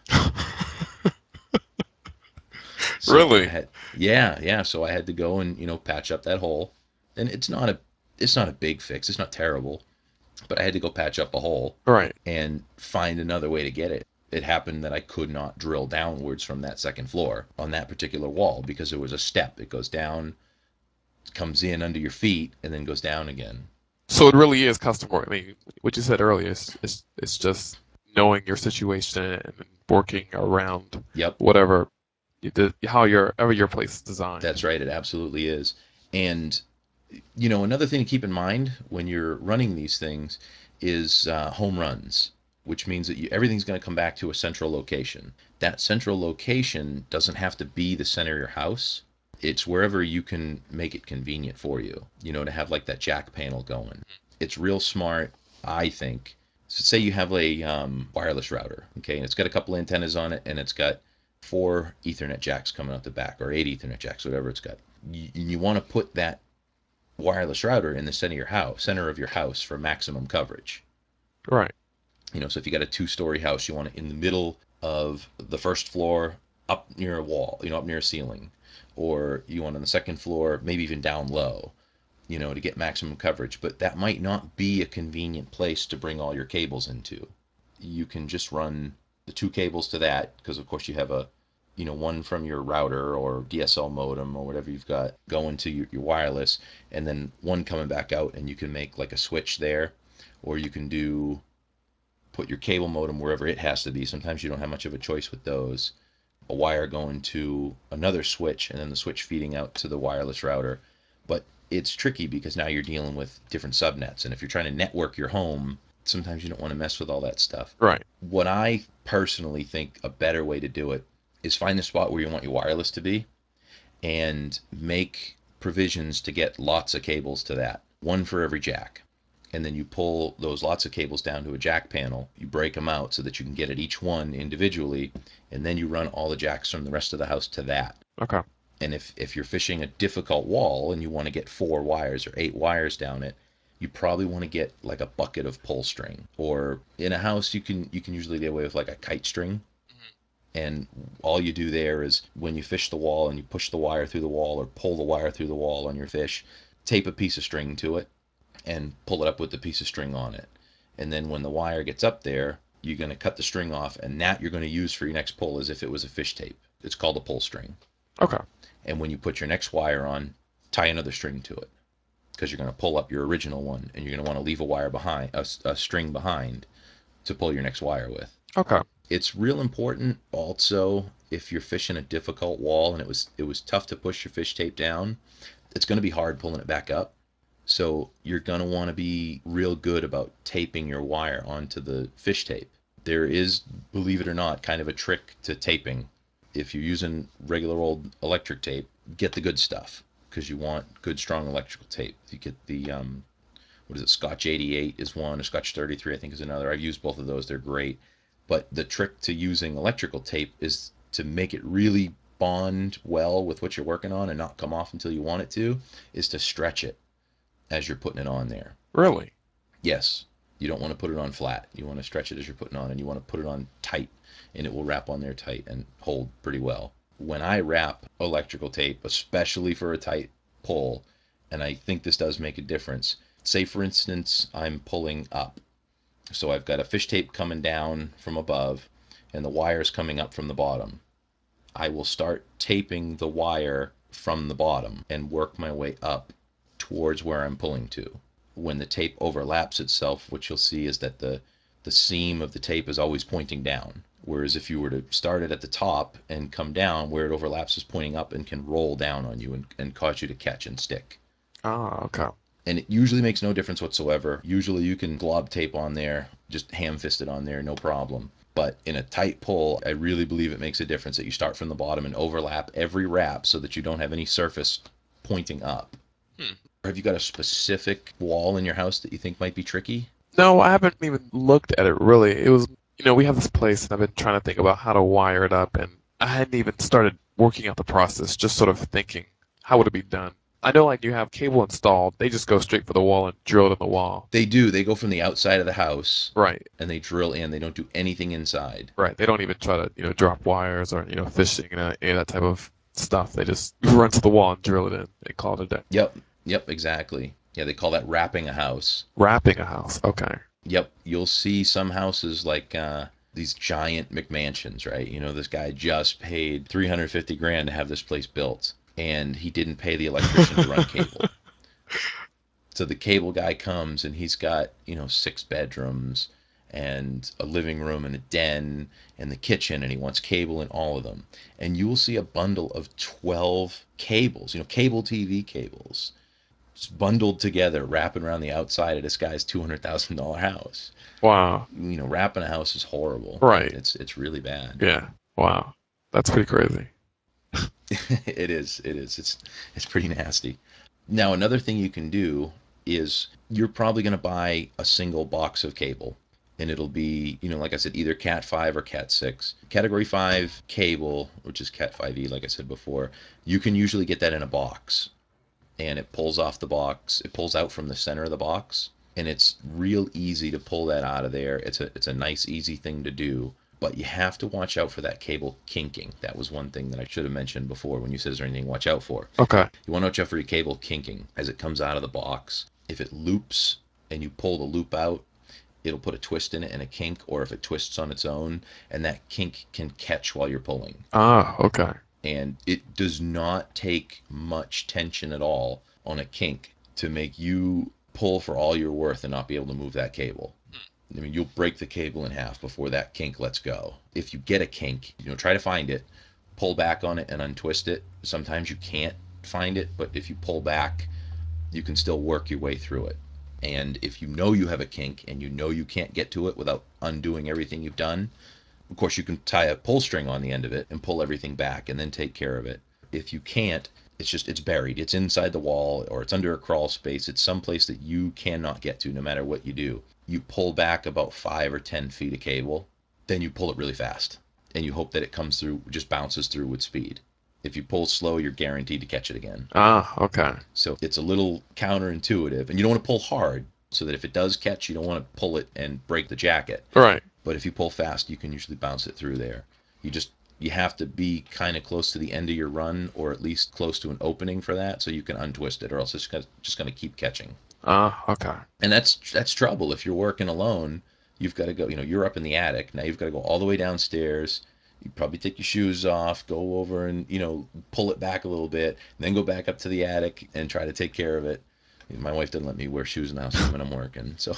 So I Really? had, yeah, yeah. So I had to go and patch up that hole. And it's not a big fix. It's not terrible, but I had to go patch up a hole Right. and find another way to get it. It happened that I could not drill downwards from that second floor on that particular wall because there was a step. It goes down, comes in under your feet, and then goes down again. So it really is custom work. I mean, what you said earlier is just knowing your situation and working around Yep, whatever how your place is that's designed. right. It absolutely is. And another thing to keep in mind when you're running these things is home runs, which means that everything's going to come back to a central location. That central location doesn't have to be the center of your house. It's wherever you can make it convenient for you, to have like that jack panel going. It's real smart, I think. So say you have a wireless router, okay, and it's got a couple antennas on it, and it's got 4 Ethernet jacks coming out the back, or 8 Ethernet jacks, whatever it's got. You want to put that wireless router in the center of your house for maximum coverage. Right. So if you got a 2-story house, you want it in the middle of the first floor, up near a wall, up near a ceiling, or you want on the second floor, maybe even down low. to get maximum coverage. But that might not be a convenient place to bring all your cables into. You can just run the two cables to that because, of course, you have one from your router or DSL modem or whatever you've got going to your wireless, and then one coming back out, and you can make like a switch there, or you can put your cable modem wherever it has to be. Sometimes you don't have much of a choice with those. A wire going to another switch, and then the switch feeding out to the wireless router. But it's tricky because now you're dealing with different subnets, and if you're trying to network your home, sometimes you don't want to mess with all that stuff. Right. What I personally think a better way to do it is find the spot where you want your wireless to be and make provisions to get lots of cables to that, one for every jack. And then you pull those lots of cables down to a jack panel, you break them out so that you can get at each one individually, and then you run all the jacks from the rest of the house to that. Okay. And if you're fishing a difficult wall and you want to get 4 wires or 8 wires down it, you probably want to get like a bucket of pull string. Or in a house, you can usually get away with like a kite string, and all you do there is when you fish the wall and you push the wire through the wall or pull the wire through the wall on your fish, tape a piece of string to it and pull it up with the piece of string on it. And then when the wire gets up there, you're going to cut the string off, and that you're going to use for your next pull as if it was a fish tape. It's called a pull string. Okay. And when you put your next wire on, tie another string to it because you're going to pull up your original one, and you're going to want to leave a wire behind, a string behind to pull your next wire with. Okay. It's real important also if you're fishing a difficult wall and it was tough to push your fish tape down, it's going to be hard pulling it back up. So you're going to want to be real good about taping your wire onto the fish tape. There is, believe it or not, kind of a trick to taping. If you're using regular old electric tape, get the good stuff because you want good, strong electrical tape. You get the what is it? Scotch 88 is one, or Scotch 33 I think is another. I've used both of those; they're great. But the trick to using electrical tape is to make it really bond well with what you're working on and not come off until you want it to, is to stretch it as you're putting it on there. Really? Yes, you don't want to put it on flat. You want to stretch it as you're putting on, and you want to put it on tight, and it will wrap on there tight and hold pretty well. When I wrap electrical tape, especially for a tight pull, and I think this does make a difference. Say, for instance, I'm pulling up. So I've got a fish tape coming down from above, and the wire's coming up from the bottom. I will start taping the wire from the bottom and work my way up towards where I'm pulling to. When the tape overlaps itself, what you'll see is that the seam of the tape is always pointing down. Whereas if you were to start it at the top and come down, where it overlaps is pointing up and can roll down on you and cause you to catch and stick. Ah, okay. And it usually makes no difference whatsoever. Usually you can glob tape on there, just ham fist it on there, no problem. But in a tight pull, I really believe it makes a difference that you start from the bottom and overlap every wrap so that you don't have any surface pointing up. Hmm. Have you got a specific wall in your house that you think might be tricky? No, I haven't even looked at it really. It was, we have this place and I've been trying to think about how to wire it up and I hadn't even started working out the process, just sort of thinking, how would it be done? I know like you have cable installed, they just go straight for the wall and drill it in the wall. They do. They go from the outside of the house Right, and they drill in. They don't do anything inside. right. They don't even try to, drop wires or, fishing and any of that type of stuff. They just run to the wall and drill it in and call it a day. Yep. Yep, exactly. Yeah, they call that wrapping a house. Wrapping a house. Okay. Yep, you'll see some houses like these giant McMansions, right? This guy just paid 350 grand to have this place built, and he didn't pay the electrician to run cable. So the cable guy comes and he's got, 6 bedrooms and a living room and a den and the kitchen, and he wants cable in all of them. And you will see a bundle of 12 cables, cable TV cables, just bundled together, wrapping around the outside of this guy's $200,000 house. Wow. Wrapping a house is horrible. Right. It's really bad. Yeah. Wow. That's pretty crazy. It is. It is. It's pretty nasty. Now, another thing you can do is you're probably going to buy a single box of cable, and it'll be, like I said, either Cat 5 or Cat 6. Category 5 cable, which is Cat 5e, like I said before, you can usually get that in a box, and it pulls off the box. It pulls out from the center of the box, and it's real easy to pull that out of there. It's a nice, easy thing to do. But you have to watch out for that cable kinking. That was one thing that I should have mentioned before when you said, is there anything to watch out for? Okay. You want to watch out for your cable kinking as it comes out of the box. If it loops and you pull the loop out, it'll put a twist in it and a kink, or if it twists on its own, and that kink can catch while you're pulling. Ah, okay. And it does not take much tension at all on a kink to make you pull for all you're worth and not be able to move that cable. I mean, you'll break the cable in half before that kink lets go. If you get a kink, try to find it, pull back on it and untwist it. Sometimes you can't find it, but if you pull back, you can still work your way through it. And if you know you have a kink and you know you can't get to it without undoing everything you've done, of course you can tie a pull string on the end of it and pull everything back and then take care of it. If you can't, it's buried. It's inside the wall or it's under a crawl space. It's someplace that you cannot get to no matter what you do. You pull back about 5 or 10 feet of cable, then you pull it really fast and you hope that it comes through, just bounces through with speed. If you pull slow, you're guaranteed to catch it again. Ah, okay. So it's a little counterintuitive, and you don't want to pull hard so that if it does catch, you don't want to pull it and break the jacket. Right. But if you pull fast, you can usually bounce it through there. You have to be kind of close to the end of your run, or at least close to an opening for that, so you can untwist it, or else it's just going to keep catching. Ah, okay. And that's trouble if you're working alone. You've got to go. You're up in the attic now. You've got to go all the way downstairs. You probably take your shoes off, go over and pull it back a little bit, and then go back up to the attic and try to take care of it. My wife doesn't let me wear shoes in the house when I'm working, so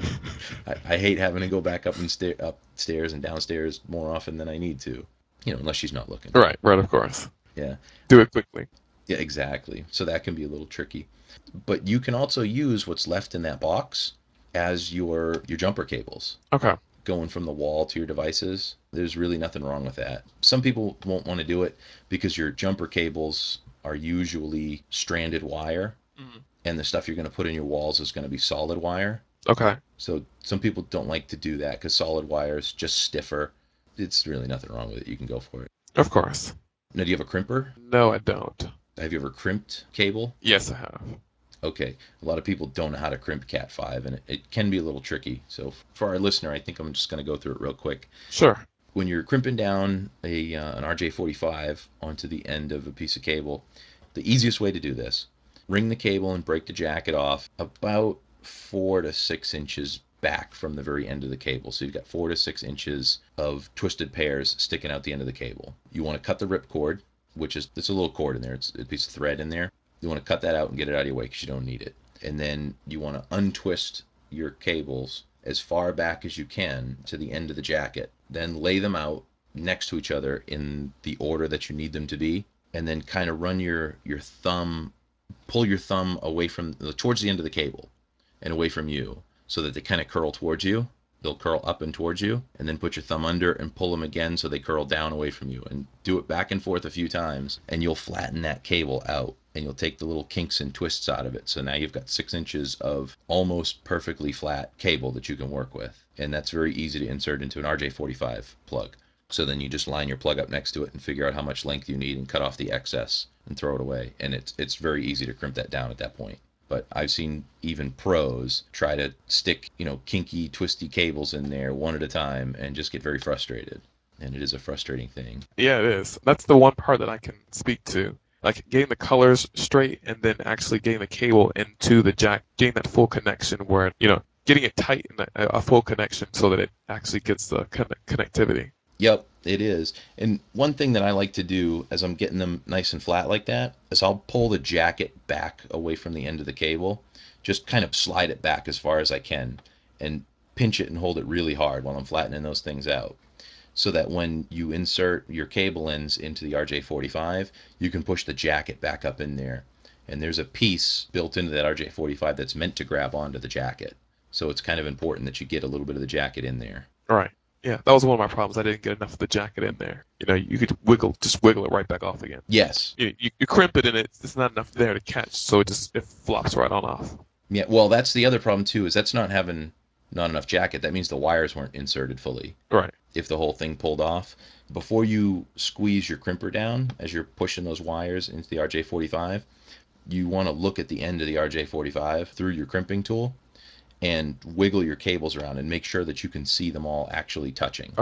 I hate having to go back up and upstairs and downstairs more often than I need to, unless she's not looking. Right, right, of course. Yeah, Do it quickly. yeah, exactly. So that can be a little tricky. But you can also use what's left in that box as your jumper cables Okay. going from the wall to your devices. There's really nothing wrong with that. Some people won't want to do it because your jumper cables are usually stranded wire, Mhm. and the stuff you're going to put in your walls is going to be solid wire. Okay. So some people don't like to do that because solid wire is just stiffer. It's really nothing wrong with it. You can go for it. Of course. Now, do you have a crimper? No, I don't. Have you ever crimped cable? Yes, I have. Okay, a lot of people don't know how to crimp Cat 5, and it can be a little tricky. So for our listener, I think I'm just going to go through it real quick. Sure. When you're crimping down an RJ45 onto the end of a piece of cable, the easiest way to do this, ring the cable and break the jacket off about 4 to 6 inches back from the very end of the cable. So you've got 4 to 6 inches of twisted pairs sticking out the end of the cable. You want to cut the rip cord, which is it's a little cord in there. It's a piece of thread in there. You want to cut that out and get it out of your way because you don't need it. And then you want to untwist your cables as far back as you can to the end of the jacket. Then lay them out next to each other in the order that you need them to be. And then kind of run your thumb, pull your thumb away from towards the end of the cable and away from you so that they kind of curl towards you. They'll curl up and towards you, and then put your thumb under and pull them again so they curl down away from you. And do it back and forth a few times, and you'll flatten that cable out. And you'll take the little kinks and twists out of it. So now you've got 6 inches of almost perfectly flat cable that you can work with. And that's very easy to insert into an RJ45 plug. So then you just line your plug up next to it and figure out how much length you need and cut off the excess and throw it away. And it's very easy to crimp that down at that point. But I've seen even pros try to stick, kinky, twisty cables in there one at a time and just get very frustrated. And it is a frustrating thing. Yeah, it is. That's the one part that I can speak to. Like getting the colors straight and then actually getting the cable into the jack, getting that full connection where, getting it tight and a full connection so that it actually gets the connectivity. Yep, it is. And one thing that I like to do as I'm getting them nice and flat like that is I'll pull the jacket back away from the end of the cable, just kind of slide it back as far as I can and pinch it and hold it really hard while I'm flattening those things out. So that when you insert your cable ends into the RJ45, you can push the jacket back up in there. And there's a piece built into that RJ45 that's meant to grab onto the jacket. So it's kind of important that you get a little bit of the jacket in there. All right. Yeah, that was one of my problems. I didn't get enough of the jacket in there. You could just wiggle it right back off again. Yes. You crimp it and it's not enough there to catch, so it flops right on off. Yeah, well, that's the other problem too, is that's not having not enough jacket. That means the wires weren't inserted fully. Right. If the whole thing pulled off, before you squeeze your crimper down as you're pushing those wires into the RJ45, you want to look at the end of the RJ45 through your crimping tool and wiggle your cables around and make sure that you can see them all actually touching. Okay.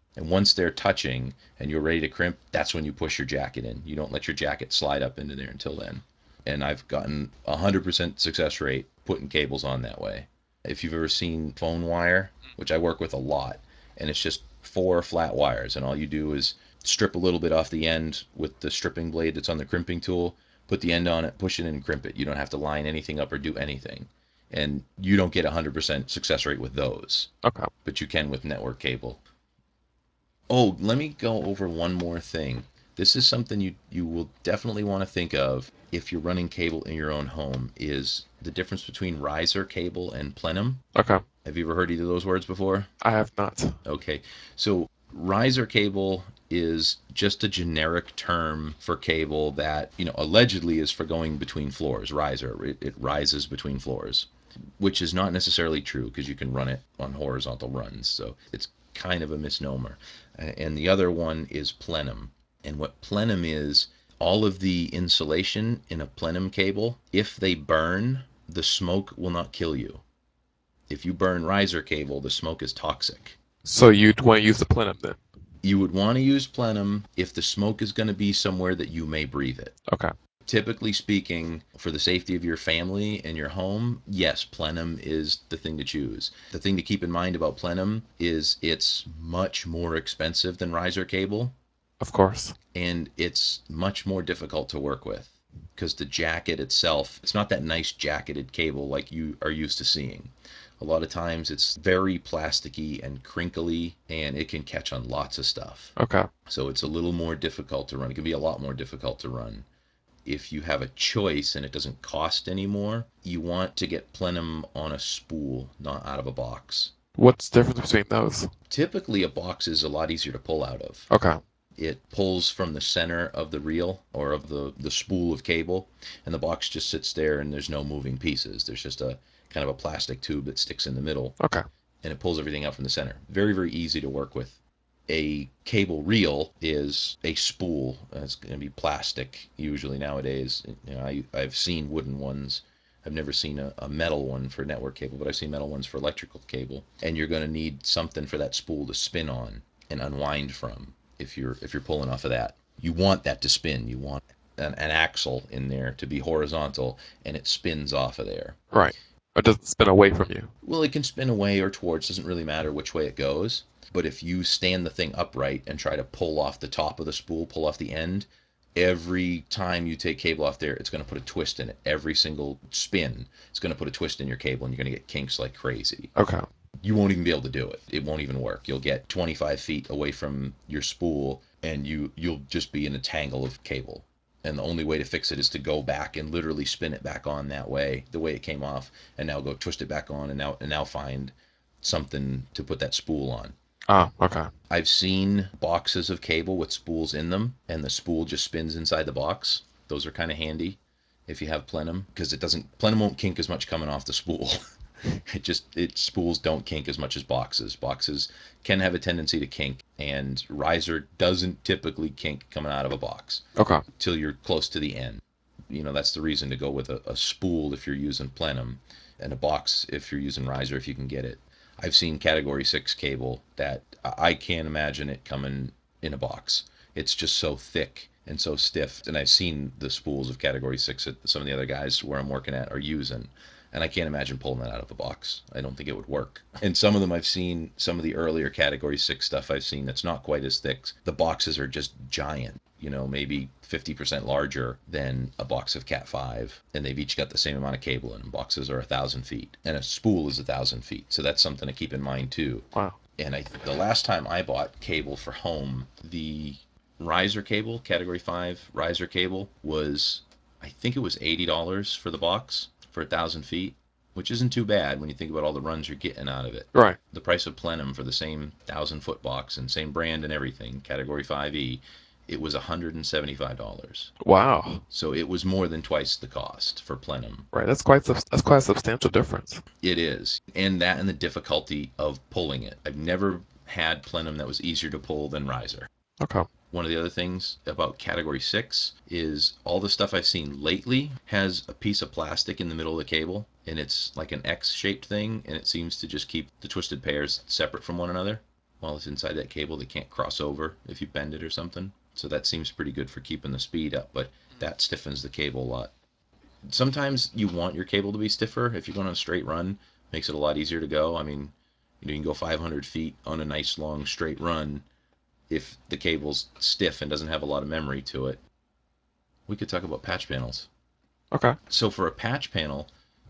And once they're touching and you're ready to crimp, that's when you push your jacket in. You don't let your jacket slide up into there until then. And I've gotten 100% success rate putting cables on that way. If you've ever seen phone wire, which I work with a lot, and it's just four flat wires, and all you do is strip a little bit off the end with the stripping blade that's on the crimping tool, put the end on it, push it in, and crimp it. You don't have to line anything up or do anything. And you don't get 100% success rate with those, Okay. but you can with network cable. Oh, let me go over one more thing. This is something you will definitely want to think of if you're running cable in your own home is the difference between riser cable and plenum. Okay. Have you ever heard either of those words before? I have not. Okay. So riser cable is just a generic term for cable that, allegedly is for going between floors. Riser, it rises between floors, which is not necessarily true because you can run it on horizontal runs. So it's kind of a misnomer. And the other one is plenum. And what plenum is, all of the insulation in a plenum cable, if they burn, the smoke will not kill you. If you burn riser cable, the smoke is toxic. So you'd want to use the plenum then? You would want to use plenum if the smoke is going to be somewhere that you may breathe it. Okay. Typically speaking, for the safety of your family and your home, yes, plenum is the thing to choose. The thing to keep in mind about plenum is it's much more expensive than riser cable, Of course. and it's much more difficult to work with because the jacket itself, it's not that nice jacketed cable like you are used to seeing. A lot of times it's very plasticky and crinkly, and it can catch on lots of stuff. Okay. So it's a little more difficult to run. It can be a lot more difficult to run. If you have a choice and it doesn't cost any more, you want to get plenum on a spool, not out of a box. What's the difference between those? Typically, a box is a lot easier to pull out of. Okay. It pulls from the center of the reel or of the spool of cable, and the box just sits there and there's no moving pieces. There's just a kind of a plastic tube that sticks in the middle, Okay. and it pulls everything out from the center. Very, very easy to work with. A cable reel is a spool. It's going to be plastic usually nowadays. I've seen wooden ones. I've never seen a metal one for network cable, but I've seen metal ones for electrical cable. And you're going to need something for that spool to spin on and unwind from if you're pulling off of that. You want that to spin. You want an axle in there to be horizontal, and it spins off of there. Right. It doesn't spin away from you. Well, it can spin away or towards, doesn't really matter which way it goes. But if you stand the thing upright and try to pull off the top of the spool, pull off the end, every time you take cable off there, it's going to put a twist in it. Every single spin, it's going to put a twist in your cable, and you're going to get kinks like crazy. Okay. You won't even be able to do it. It won't even work. You'll get 25 feet away from your spool, and you'll just be in a tangle of cable. And the only way to fix it is to go back and literally spin it back on that way, the way it came off, and now go twist it back on, and now find something to put that spool on. Ah, okay. I've seen boxes of cable with spools in them, and the spool just spins inside the box. Those are kind of handy if you have plenum, because plenum won't kink as much coming off the spool. It spools don't kink as much as boxes. Boxes can have a tendency to kink, and riser doesn't typically kink coming out of a box Okay. till you're close to the end. That's the reason to go with a spool if you're using plenum, and a box if you're using riser if you can get it. I've seen category 6 cable that I can't imagine it coming in a box. It's just so thick and so stiff. And I've seen the spools of category 6 that some of the other guys where I'm working at are using. And I can't imagine pulling that out of a box. I don't think it would work. And some of them I've seen, some of the earlier category 6 stuff I've seen that's not quite as thick. The boxes are just giant, maybe 50% larger than a box of Cat 5. And they've each got the same amount of cable in them. Boxes are 1,000 feet, and a spool is 1,000 feet. So that's something to keep in mind too. Wow. And the last time I bought cable for home, the riser cable, category 5 riser cable, was, I think it was $80 for the box for 1,000 feet, which isn't too bad when you think about all the runs you're getting out of it. Right. The price of plenum for the same 1,000 foot box and same brand and everything, category 5E, it was $175. Wow. So it was more than twice the cost for plenum. Right. That's quite a substantial difference. It is. And that and the difficulty of pulling it. I've never had plenum that was easier to pull than riser. Okay. One of the other things about category 6 is all the stuff I've seen lately has a piece of plastic in the middle of the cable, and it's like an X shaped thing, and it seems to just keep the twisted pairs separate from one another. while it's inside that cable. They can't cross over if you bend it or something. So that seems pretty good for keeping the speed up, but that stiffens the cable a lot. Sometimes you want your cable to be stiffer. If you're going on a straight run, makes it a lot easier to go. I mean, you can go 500 feet on a nice long straight run if the cable's stiff and doesn't have a lot of memory to it. We could talk about patch panels. Okay. So for a patch panel,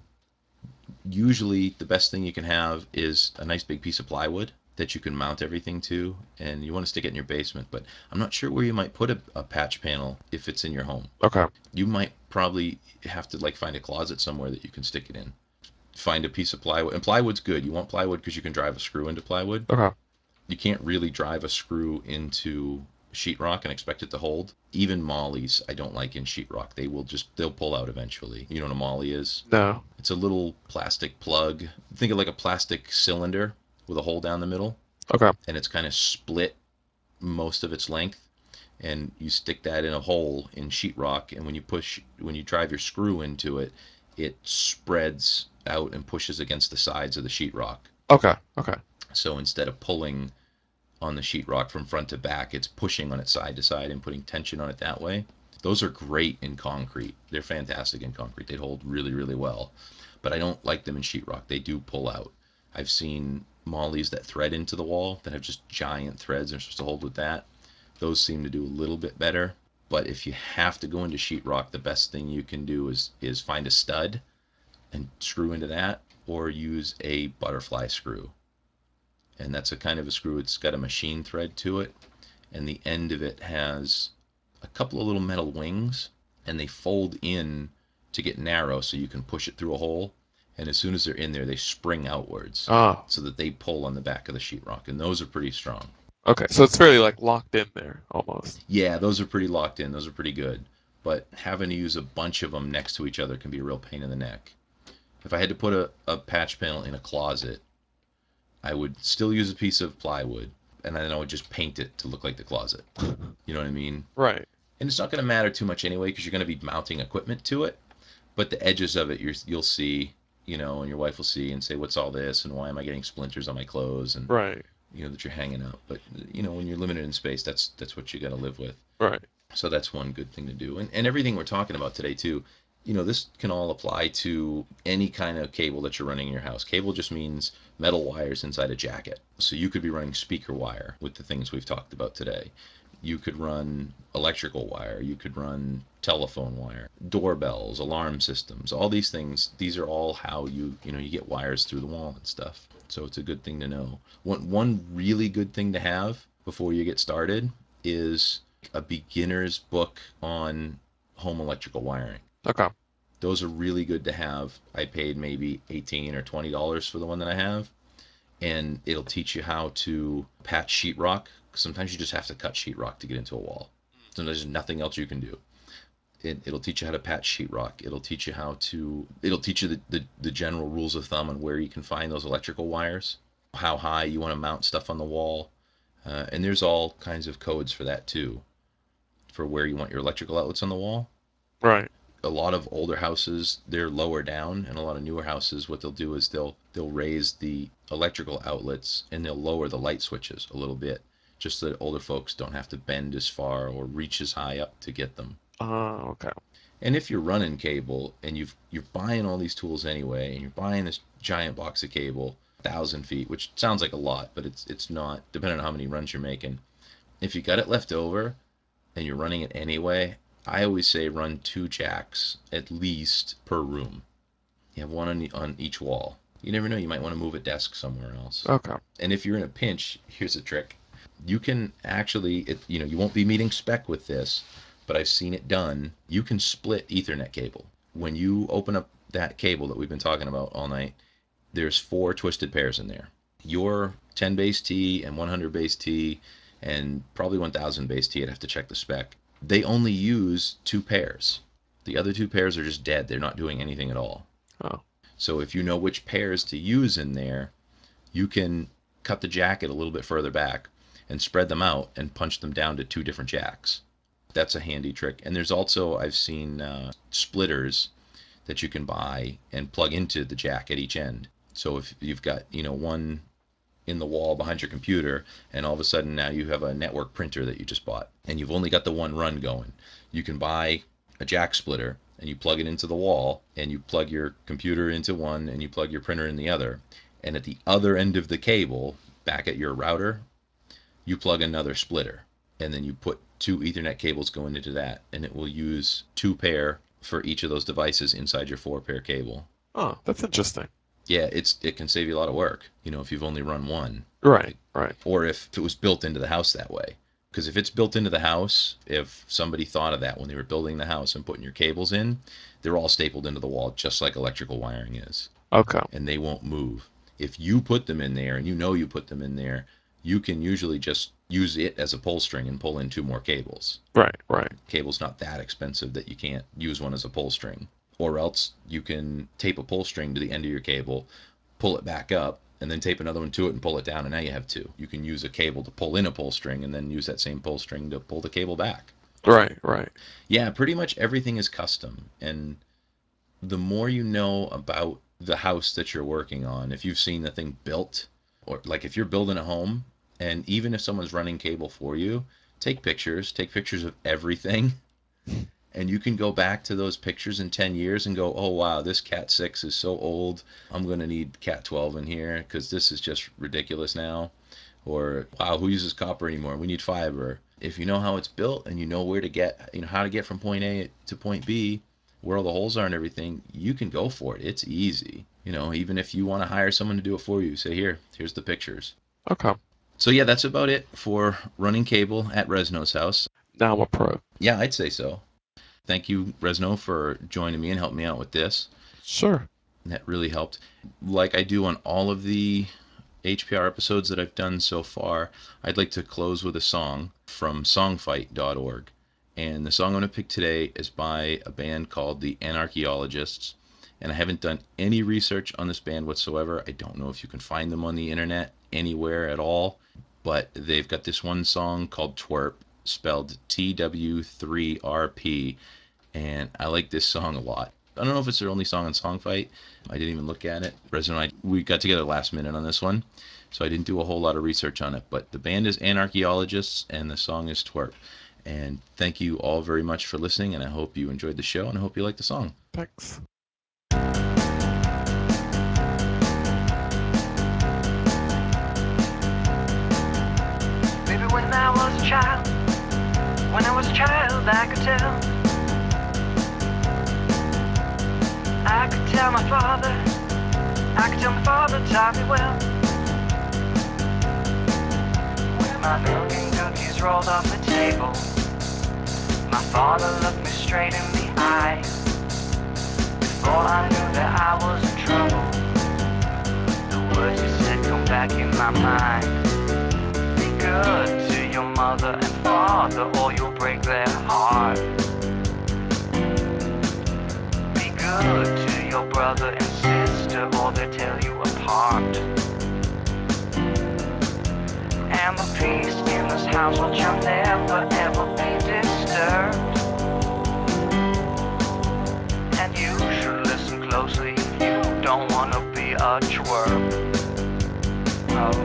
usually the best thing you can have is a nice big piece of plywood that you can mount everything to, and you want to stick it in your basement. But I'm not sure where you might put a patch panel if it's in your home. Okay. You might probably have to like find a closet somewhere that you can stick it in. Find a piece of plywood, and plywood's good. You want plywood because you can drive a screw into plywood. Okay. You can't really drive a screw into sheetrock and expect it to hold. Even mollies I don't like in sheetrock. They'll pull out eventually. You know what a molly is? No. It's a little plastic plug. Think of like a plastic cylinder with a hole down the middle, Okay. and it's kind of split most of its length. And you stick that in a hole in sheetrock, and when you drive your screw into it, it spreads out and pushes against the sides of the sheetrock. Okay. Okay. So instead of pulling on the sheetrock from front to back, it's pushing on it side to side and putting tension on it that way. Those are great in concrete. They're fantastic in concrete. They hold really, really well. But I don't like them in sheetrock. They do pull out. I've seen mollies that thread into the wall that have just giant threads. They're supposed to hold with that. Those seem to do a little bit better. But if you have to go into sheetrock, the best thing you can do is find a stud and screw into that, or use a butterfly screw. And that's a kind of a screw. It's got a machine thread to it, and the end of it has a couple of little metal wings, and they fold in to get narrow so you can push it through a hole. And as soon as they're in there, they spring outwards Ah. so that they pull on the back of the sheetrock, and those are pretty strong. Okay. So it's fairly like locked in there almost. Yeah, those are pretty locked in. Those are pretty good. But having to use a bunch of them next to each other can be a real pain in the neck. If I had to put a patch panel in a closet, I would still use a piece of plywood, and then I would just paint it to look like the closet. You know what I mean? Right. And it's not going to matter too much anyway because you're going to be mounting equipment to it. But the edges of it, you'll see, and your wife will see and say, "What's all this? And why am I getting splinters on my clothes?" And Right. that you're hanging up. But when you're limited in space, that's what you got to live with. Right. So that's one good thing to do. And everything we're talking about today too, this can all apply to any kind of cable that you're running in your house. Cable just means metal wires inside a jacket. So you could be running speaker wire with the things we've talked about today. You could run electrical wire, you could run telephone wire, doorbells, alarm systems, all these things. These are all how you get wires through the wall and stuff. So it's a good thing to know. One really good thing to have before you get started is a beginner's book on home electrical wiring. Okay. Those are really good to have. I paid maybe $18 or $20 for the one that I have, and it'll teach you how to patch sheetrock. Sometimes you just have to cut sheetrock to get into a wall. Sometimes there's nothing else you can do. It'll teach you how to patch sheetrock. It'll teach you the general rules of thumb on where you can find those electrical wires, how high you want to mount stuff on the wall, and there's all kinds of codes for that too, for where you want your electrical outlets on the wall. Right. A lot of older houses, they're lower down, and a lot of newer houses, what they'll do is they'll raise the electrical outlets and they'll lower the light switches a little bit, just so that older folks don't have to bend as far or reach as high up to get them. Okay. And if you're running cable and you're buying all these tools anyway, and you're buying this giant box of cable, 1,000 feet, which sounds like a lot, but it's not, depending on how many runs you're making. If you got it left over and you're running it anyway, I always say run 2 jacks at least per room. You have one on each wall. You never know, you might want to move a desk somewhere else. Okay. And if you're in a pinch, here's a trick. You can actually, you won't be meeting spec with this, but I've seen it done. You can split Ethernet cable. When you open up that cable that we've been talking about all night, there's 4 twisted pairs in there. Your 10 base T and 100 base T and probably 1000 base T, I'd have to check the spec. They only use 2 pairs. The other 2 pairs are just dead. They're not doing anything at all. Oh. So if you know which pairs to use in there, you can cut the jacket a little bit further back and spread them out and punch them down to 2 different jacks. That's a handy trick. And there's also, I've seen splitters that you can buy and plug into the jack at each end. So if you've got, one in the wall behind your computer, and all of a sudden now you have a network printer that you just bought, and you've only got the one run going. You can buy a jack splitter and you plug it into the wall, and you plug your computer into one and you plug your printer in the other. And at the other end of the cable, back at your router, you plug another splitter, and then you put two Ethernet cables going into that, and it will use two pair for each of those devices inside your four pair cable. Oh, that's interesting. Yeah, it can save you a lot of work, if you've only run one, Right, right. or if it was built into the house that way. Because if it's built into the house, if somebody thought of that when they were building the house and putting your cables in, they're all stapled into the wall just like electrical wiring is, Okay. and they won't move. If you put them in there and you put them in there, you can usually just use it as a pull string and pull in two more cables. Right, right. Cable's not that expensive that you can't use one as a pull string. Or else you can tape a pull string to the end of your cable, pull it back up, and then tape another one to it and pull it down, and now you have two. You can use a cable to pull in a pull string and then use that same pull string to pull the cable back. Right, right. Yeah, pretty much everything is custom. And the more you know about the house that you're working on, if you've seen the thing built, or like if you're building a home, and even if someone's running cable for you, take pictures of everything, and you can go back to those pictures in 10 years and go, oh wow, this Cat 6 is so old, I'm going to need Cat 12 in here because this is just ridiculous now. Or wow, who uses copper anymore? We need fiber. If you know how it's built and you know where to get, how to get from point A to point B, where all the holes are and everything, you can go for it. It's easy. Even if you want to hire someone to do it for you, say, here's the pictures. Okay. So yeah, that's about it for running cable at Resno's house. Now I'm a pro. Yeah, I'd say so. Thank you, Resno, for joining me and helping me out with this. Sure. That really helped. Like I do on all of the HPR episodes that I've done so far, I'd like to close with a song from songfight.org. And the song I'm going to pick today is by a band called the Anarchaeologists. And I haven't done any research on this band whatsoever. I don't know if you can find them on the internet anywhere at all. But they've got this one song called Twerp, spelled TW3RP. And I like this song a lot. I don't know if it's their only song on Songfight. I didn't even look at it. Resident and I, we got together last minute on this one, so I didn't do a whole lot of research on it. But the band is Anarchaeologists, and the song is Twerp. And thank you all very much for listening, and I hope you enjoyed the show, and I hope you liked the song. Thanks. Maybe when I was a child, I could tell. I could tell my father, taught me well. When my milk and cookies rolled off the table, my father looked me straight in the eye. Before I knew that I was in trouble, the words he said come back in my mind. Be good to your mother and father, or you'll break their heart. Be good to your brother and sister, or they'll tear you apart. And the peace in this household shall never ever be disturbed. And you should listen closely if you don't wanna be a twerp. Oh.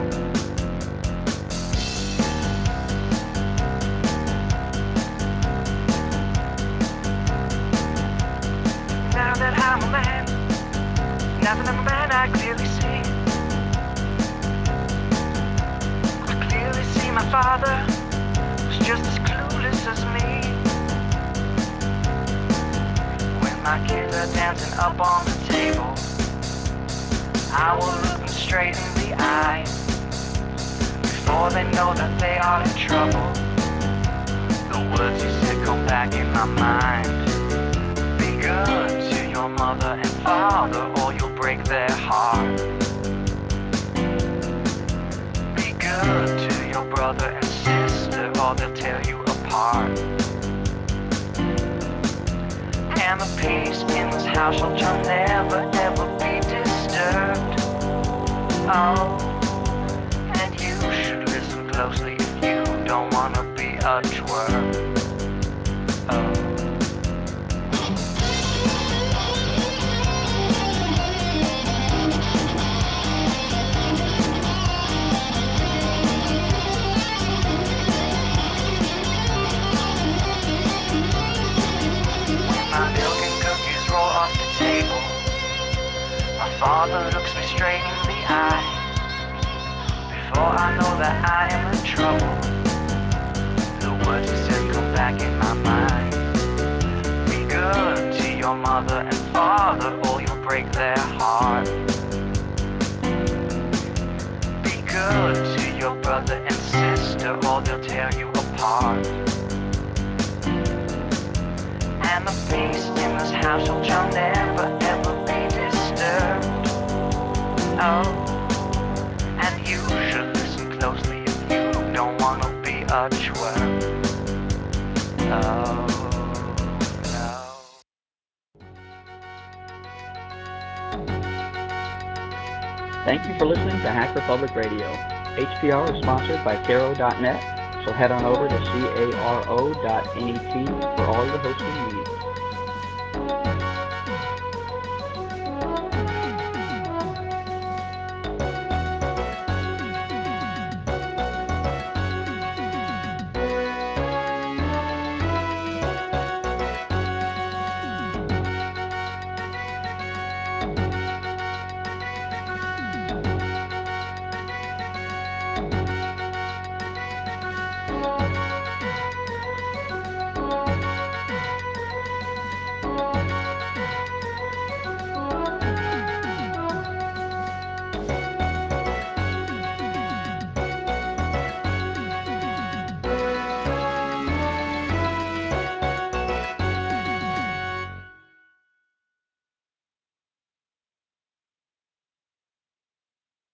Now that I'm a man, I clearly see. I clearly see my father was just as clueless as me. When my kids are dancing up on the table, I will look them straight in the eye. Before they know that they are in trouble, the words he said come back in my mind. Be good to your mother and father, or you'll break their heart. Be good to your brother and sister, or they'll tear you apart. And the peace in this household shall never ever be disturbed. Oh, and you should listen closely if you don't wanna be a twerp. Oh. My father looks me straight in the eye. Before I know that I am in trouble, the words he says come back in my mind. Be good to your mother and father, or you'll break their heart. Be good to your brother and sister, or they'll tear you apart. And the peace in this household shall never ever be disturbed. Oh, and you should listen closely if you don't want to be a twerp. Oh, no. Thank you for listening to Hacker Public Radio. HPR is sponsored by Caro.net, so head on over to caro.net for all your hosting needs.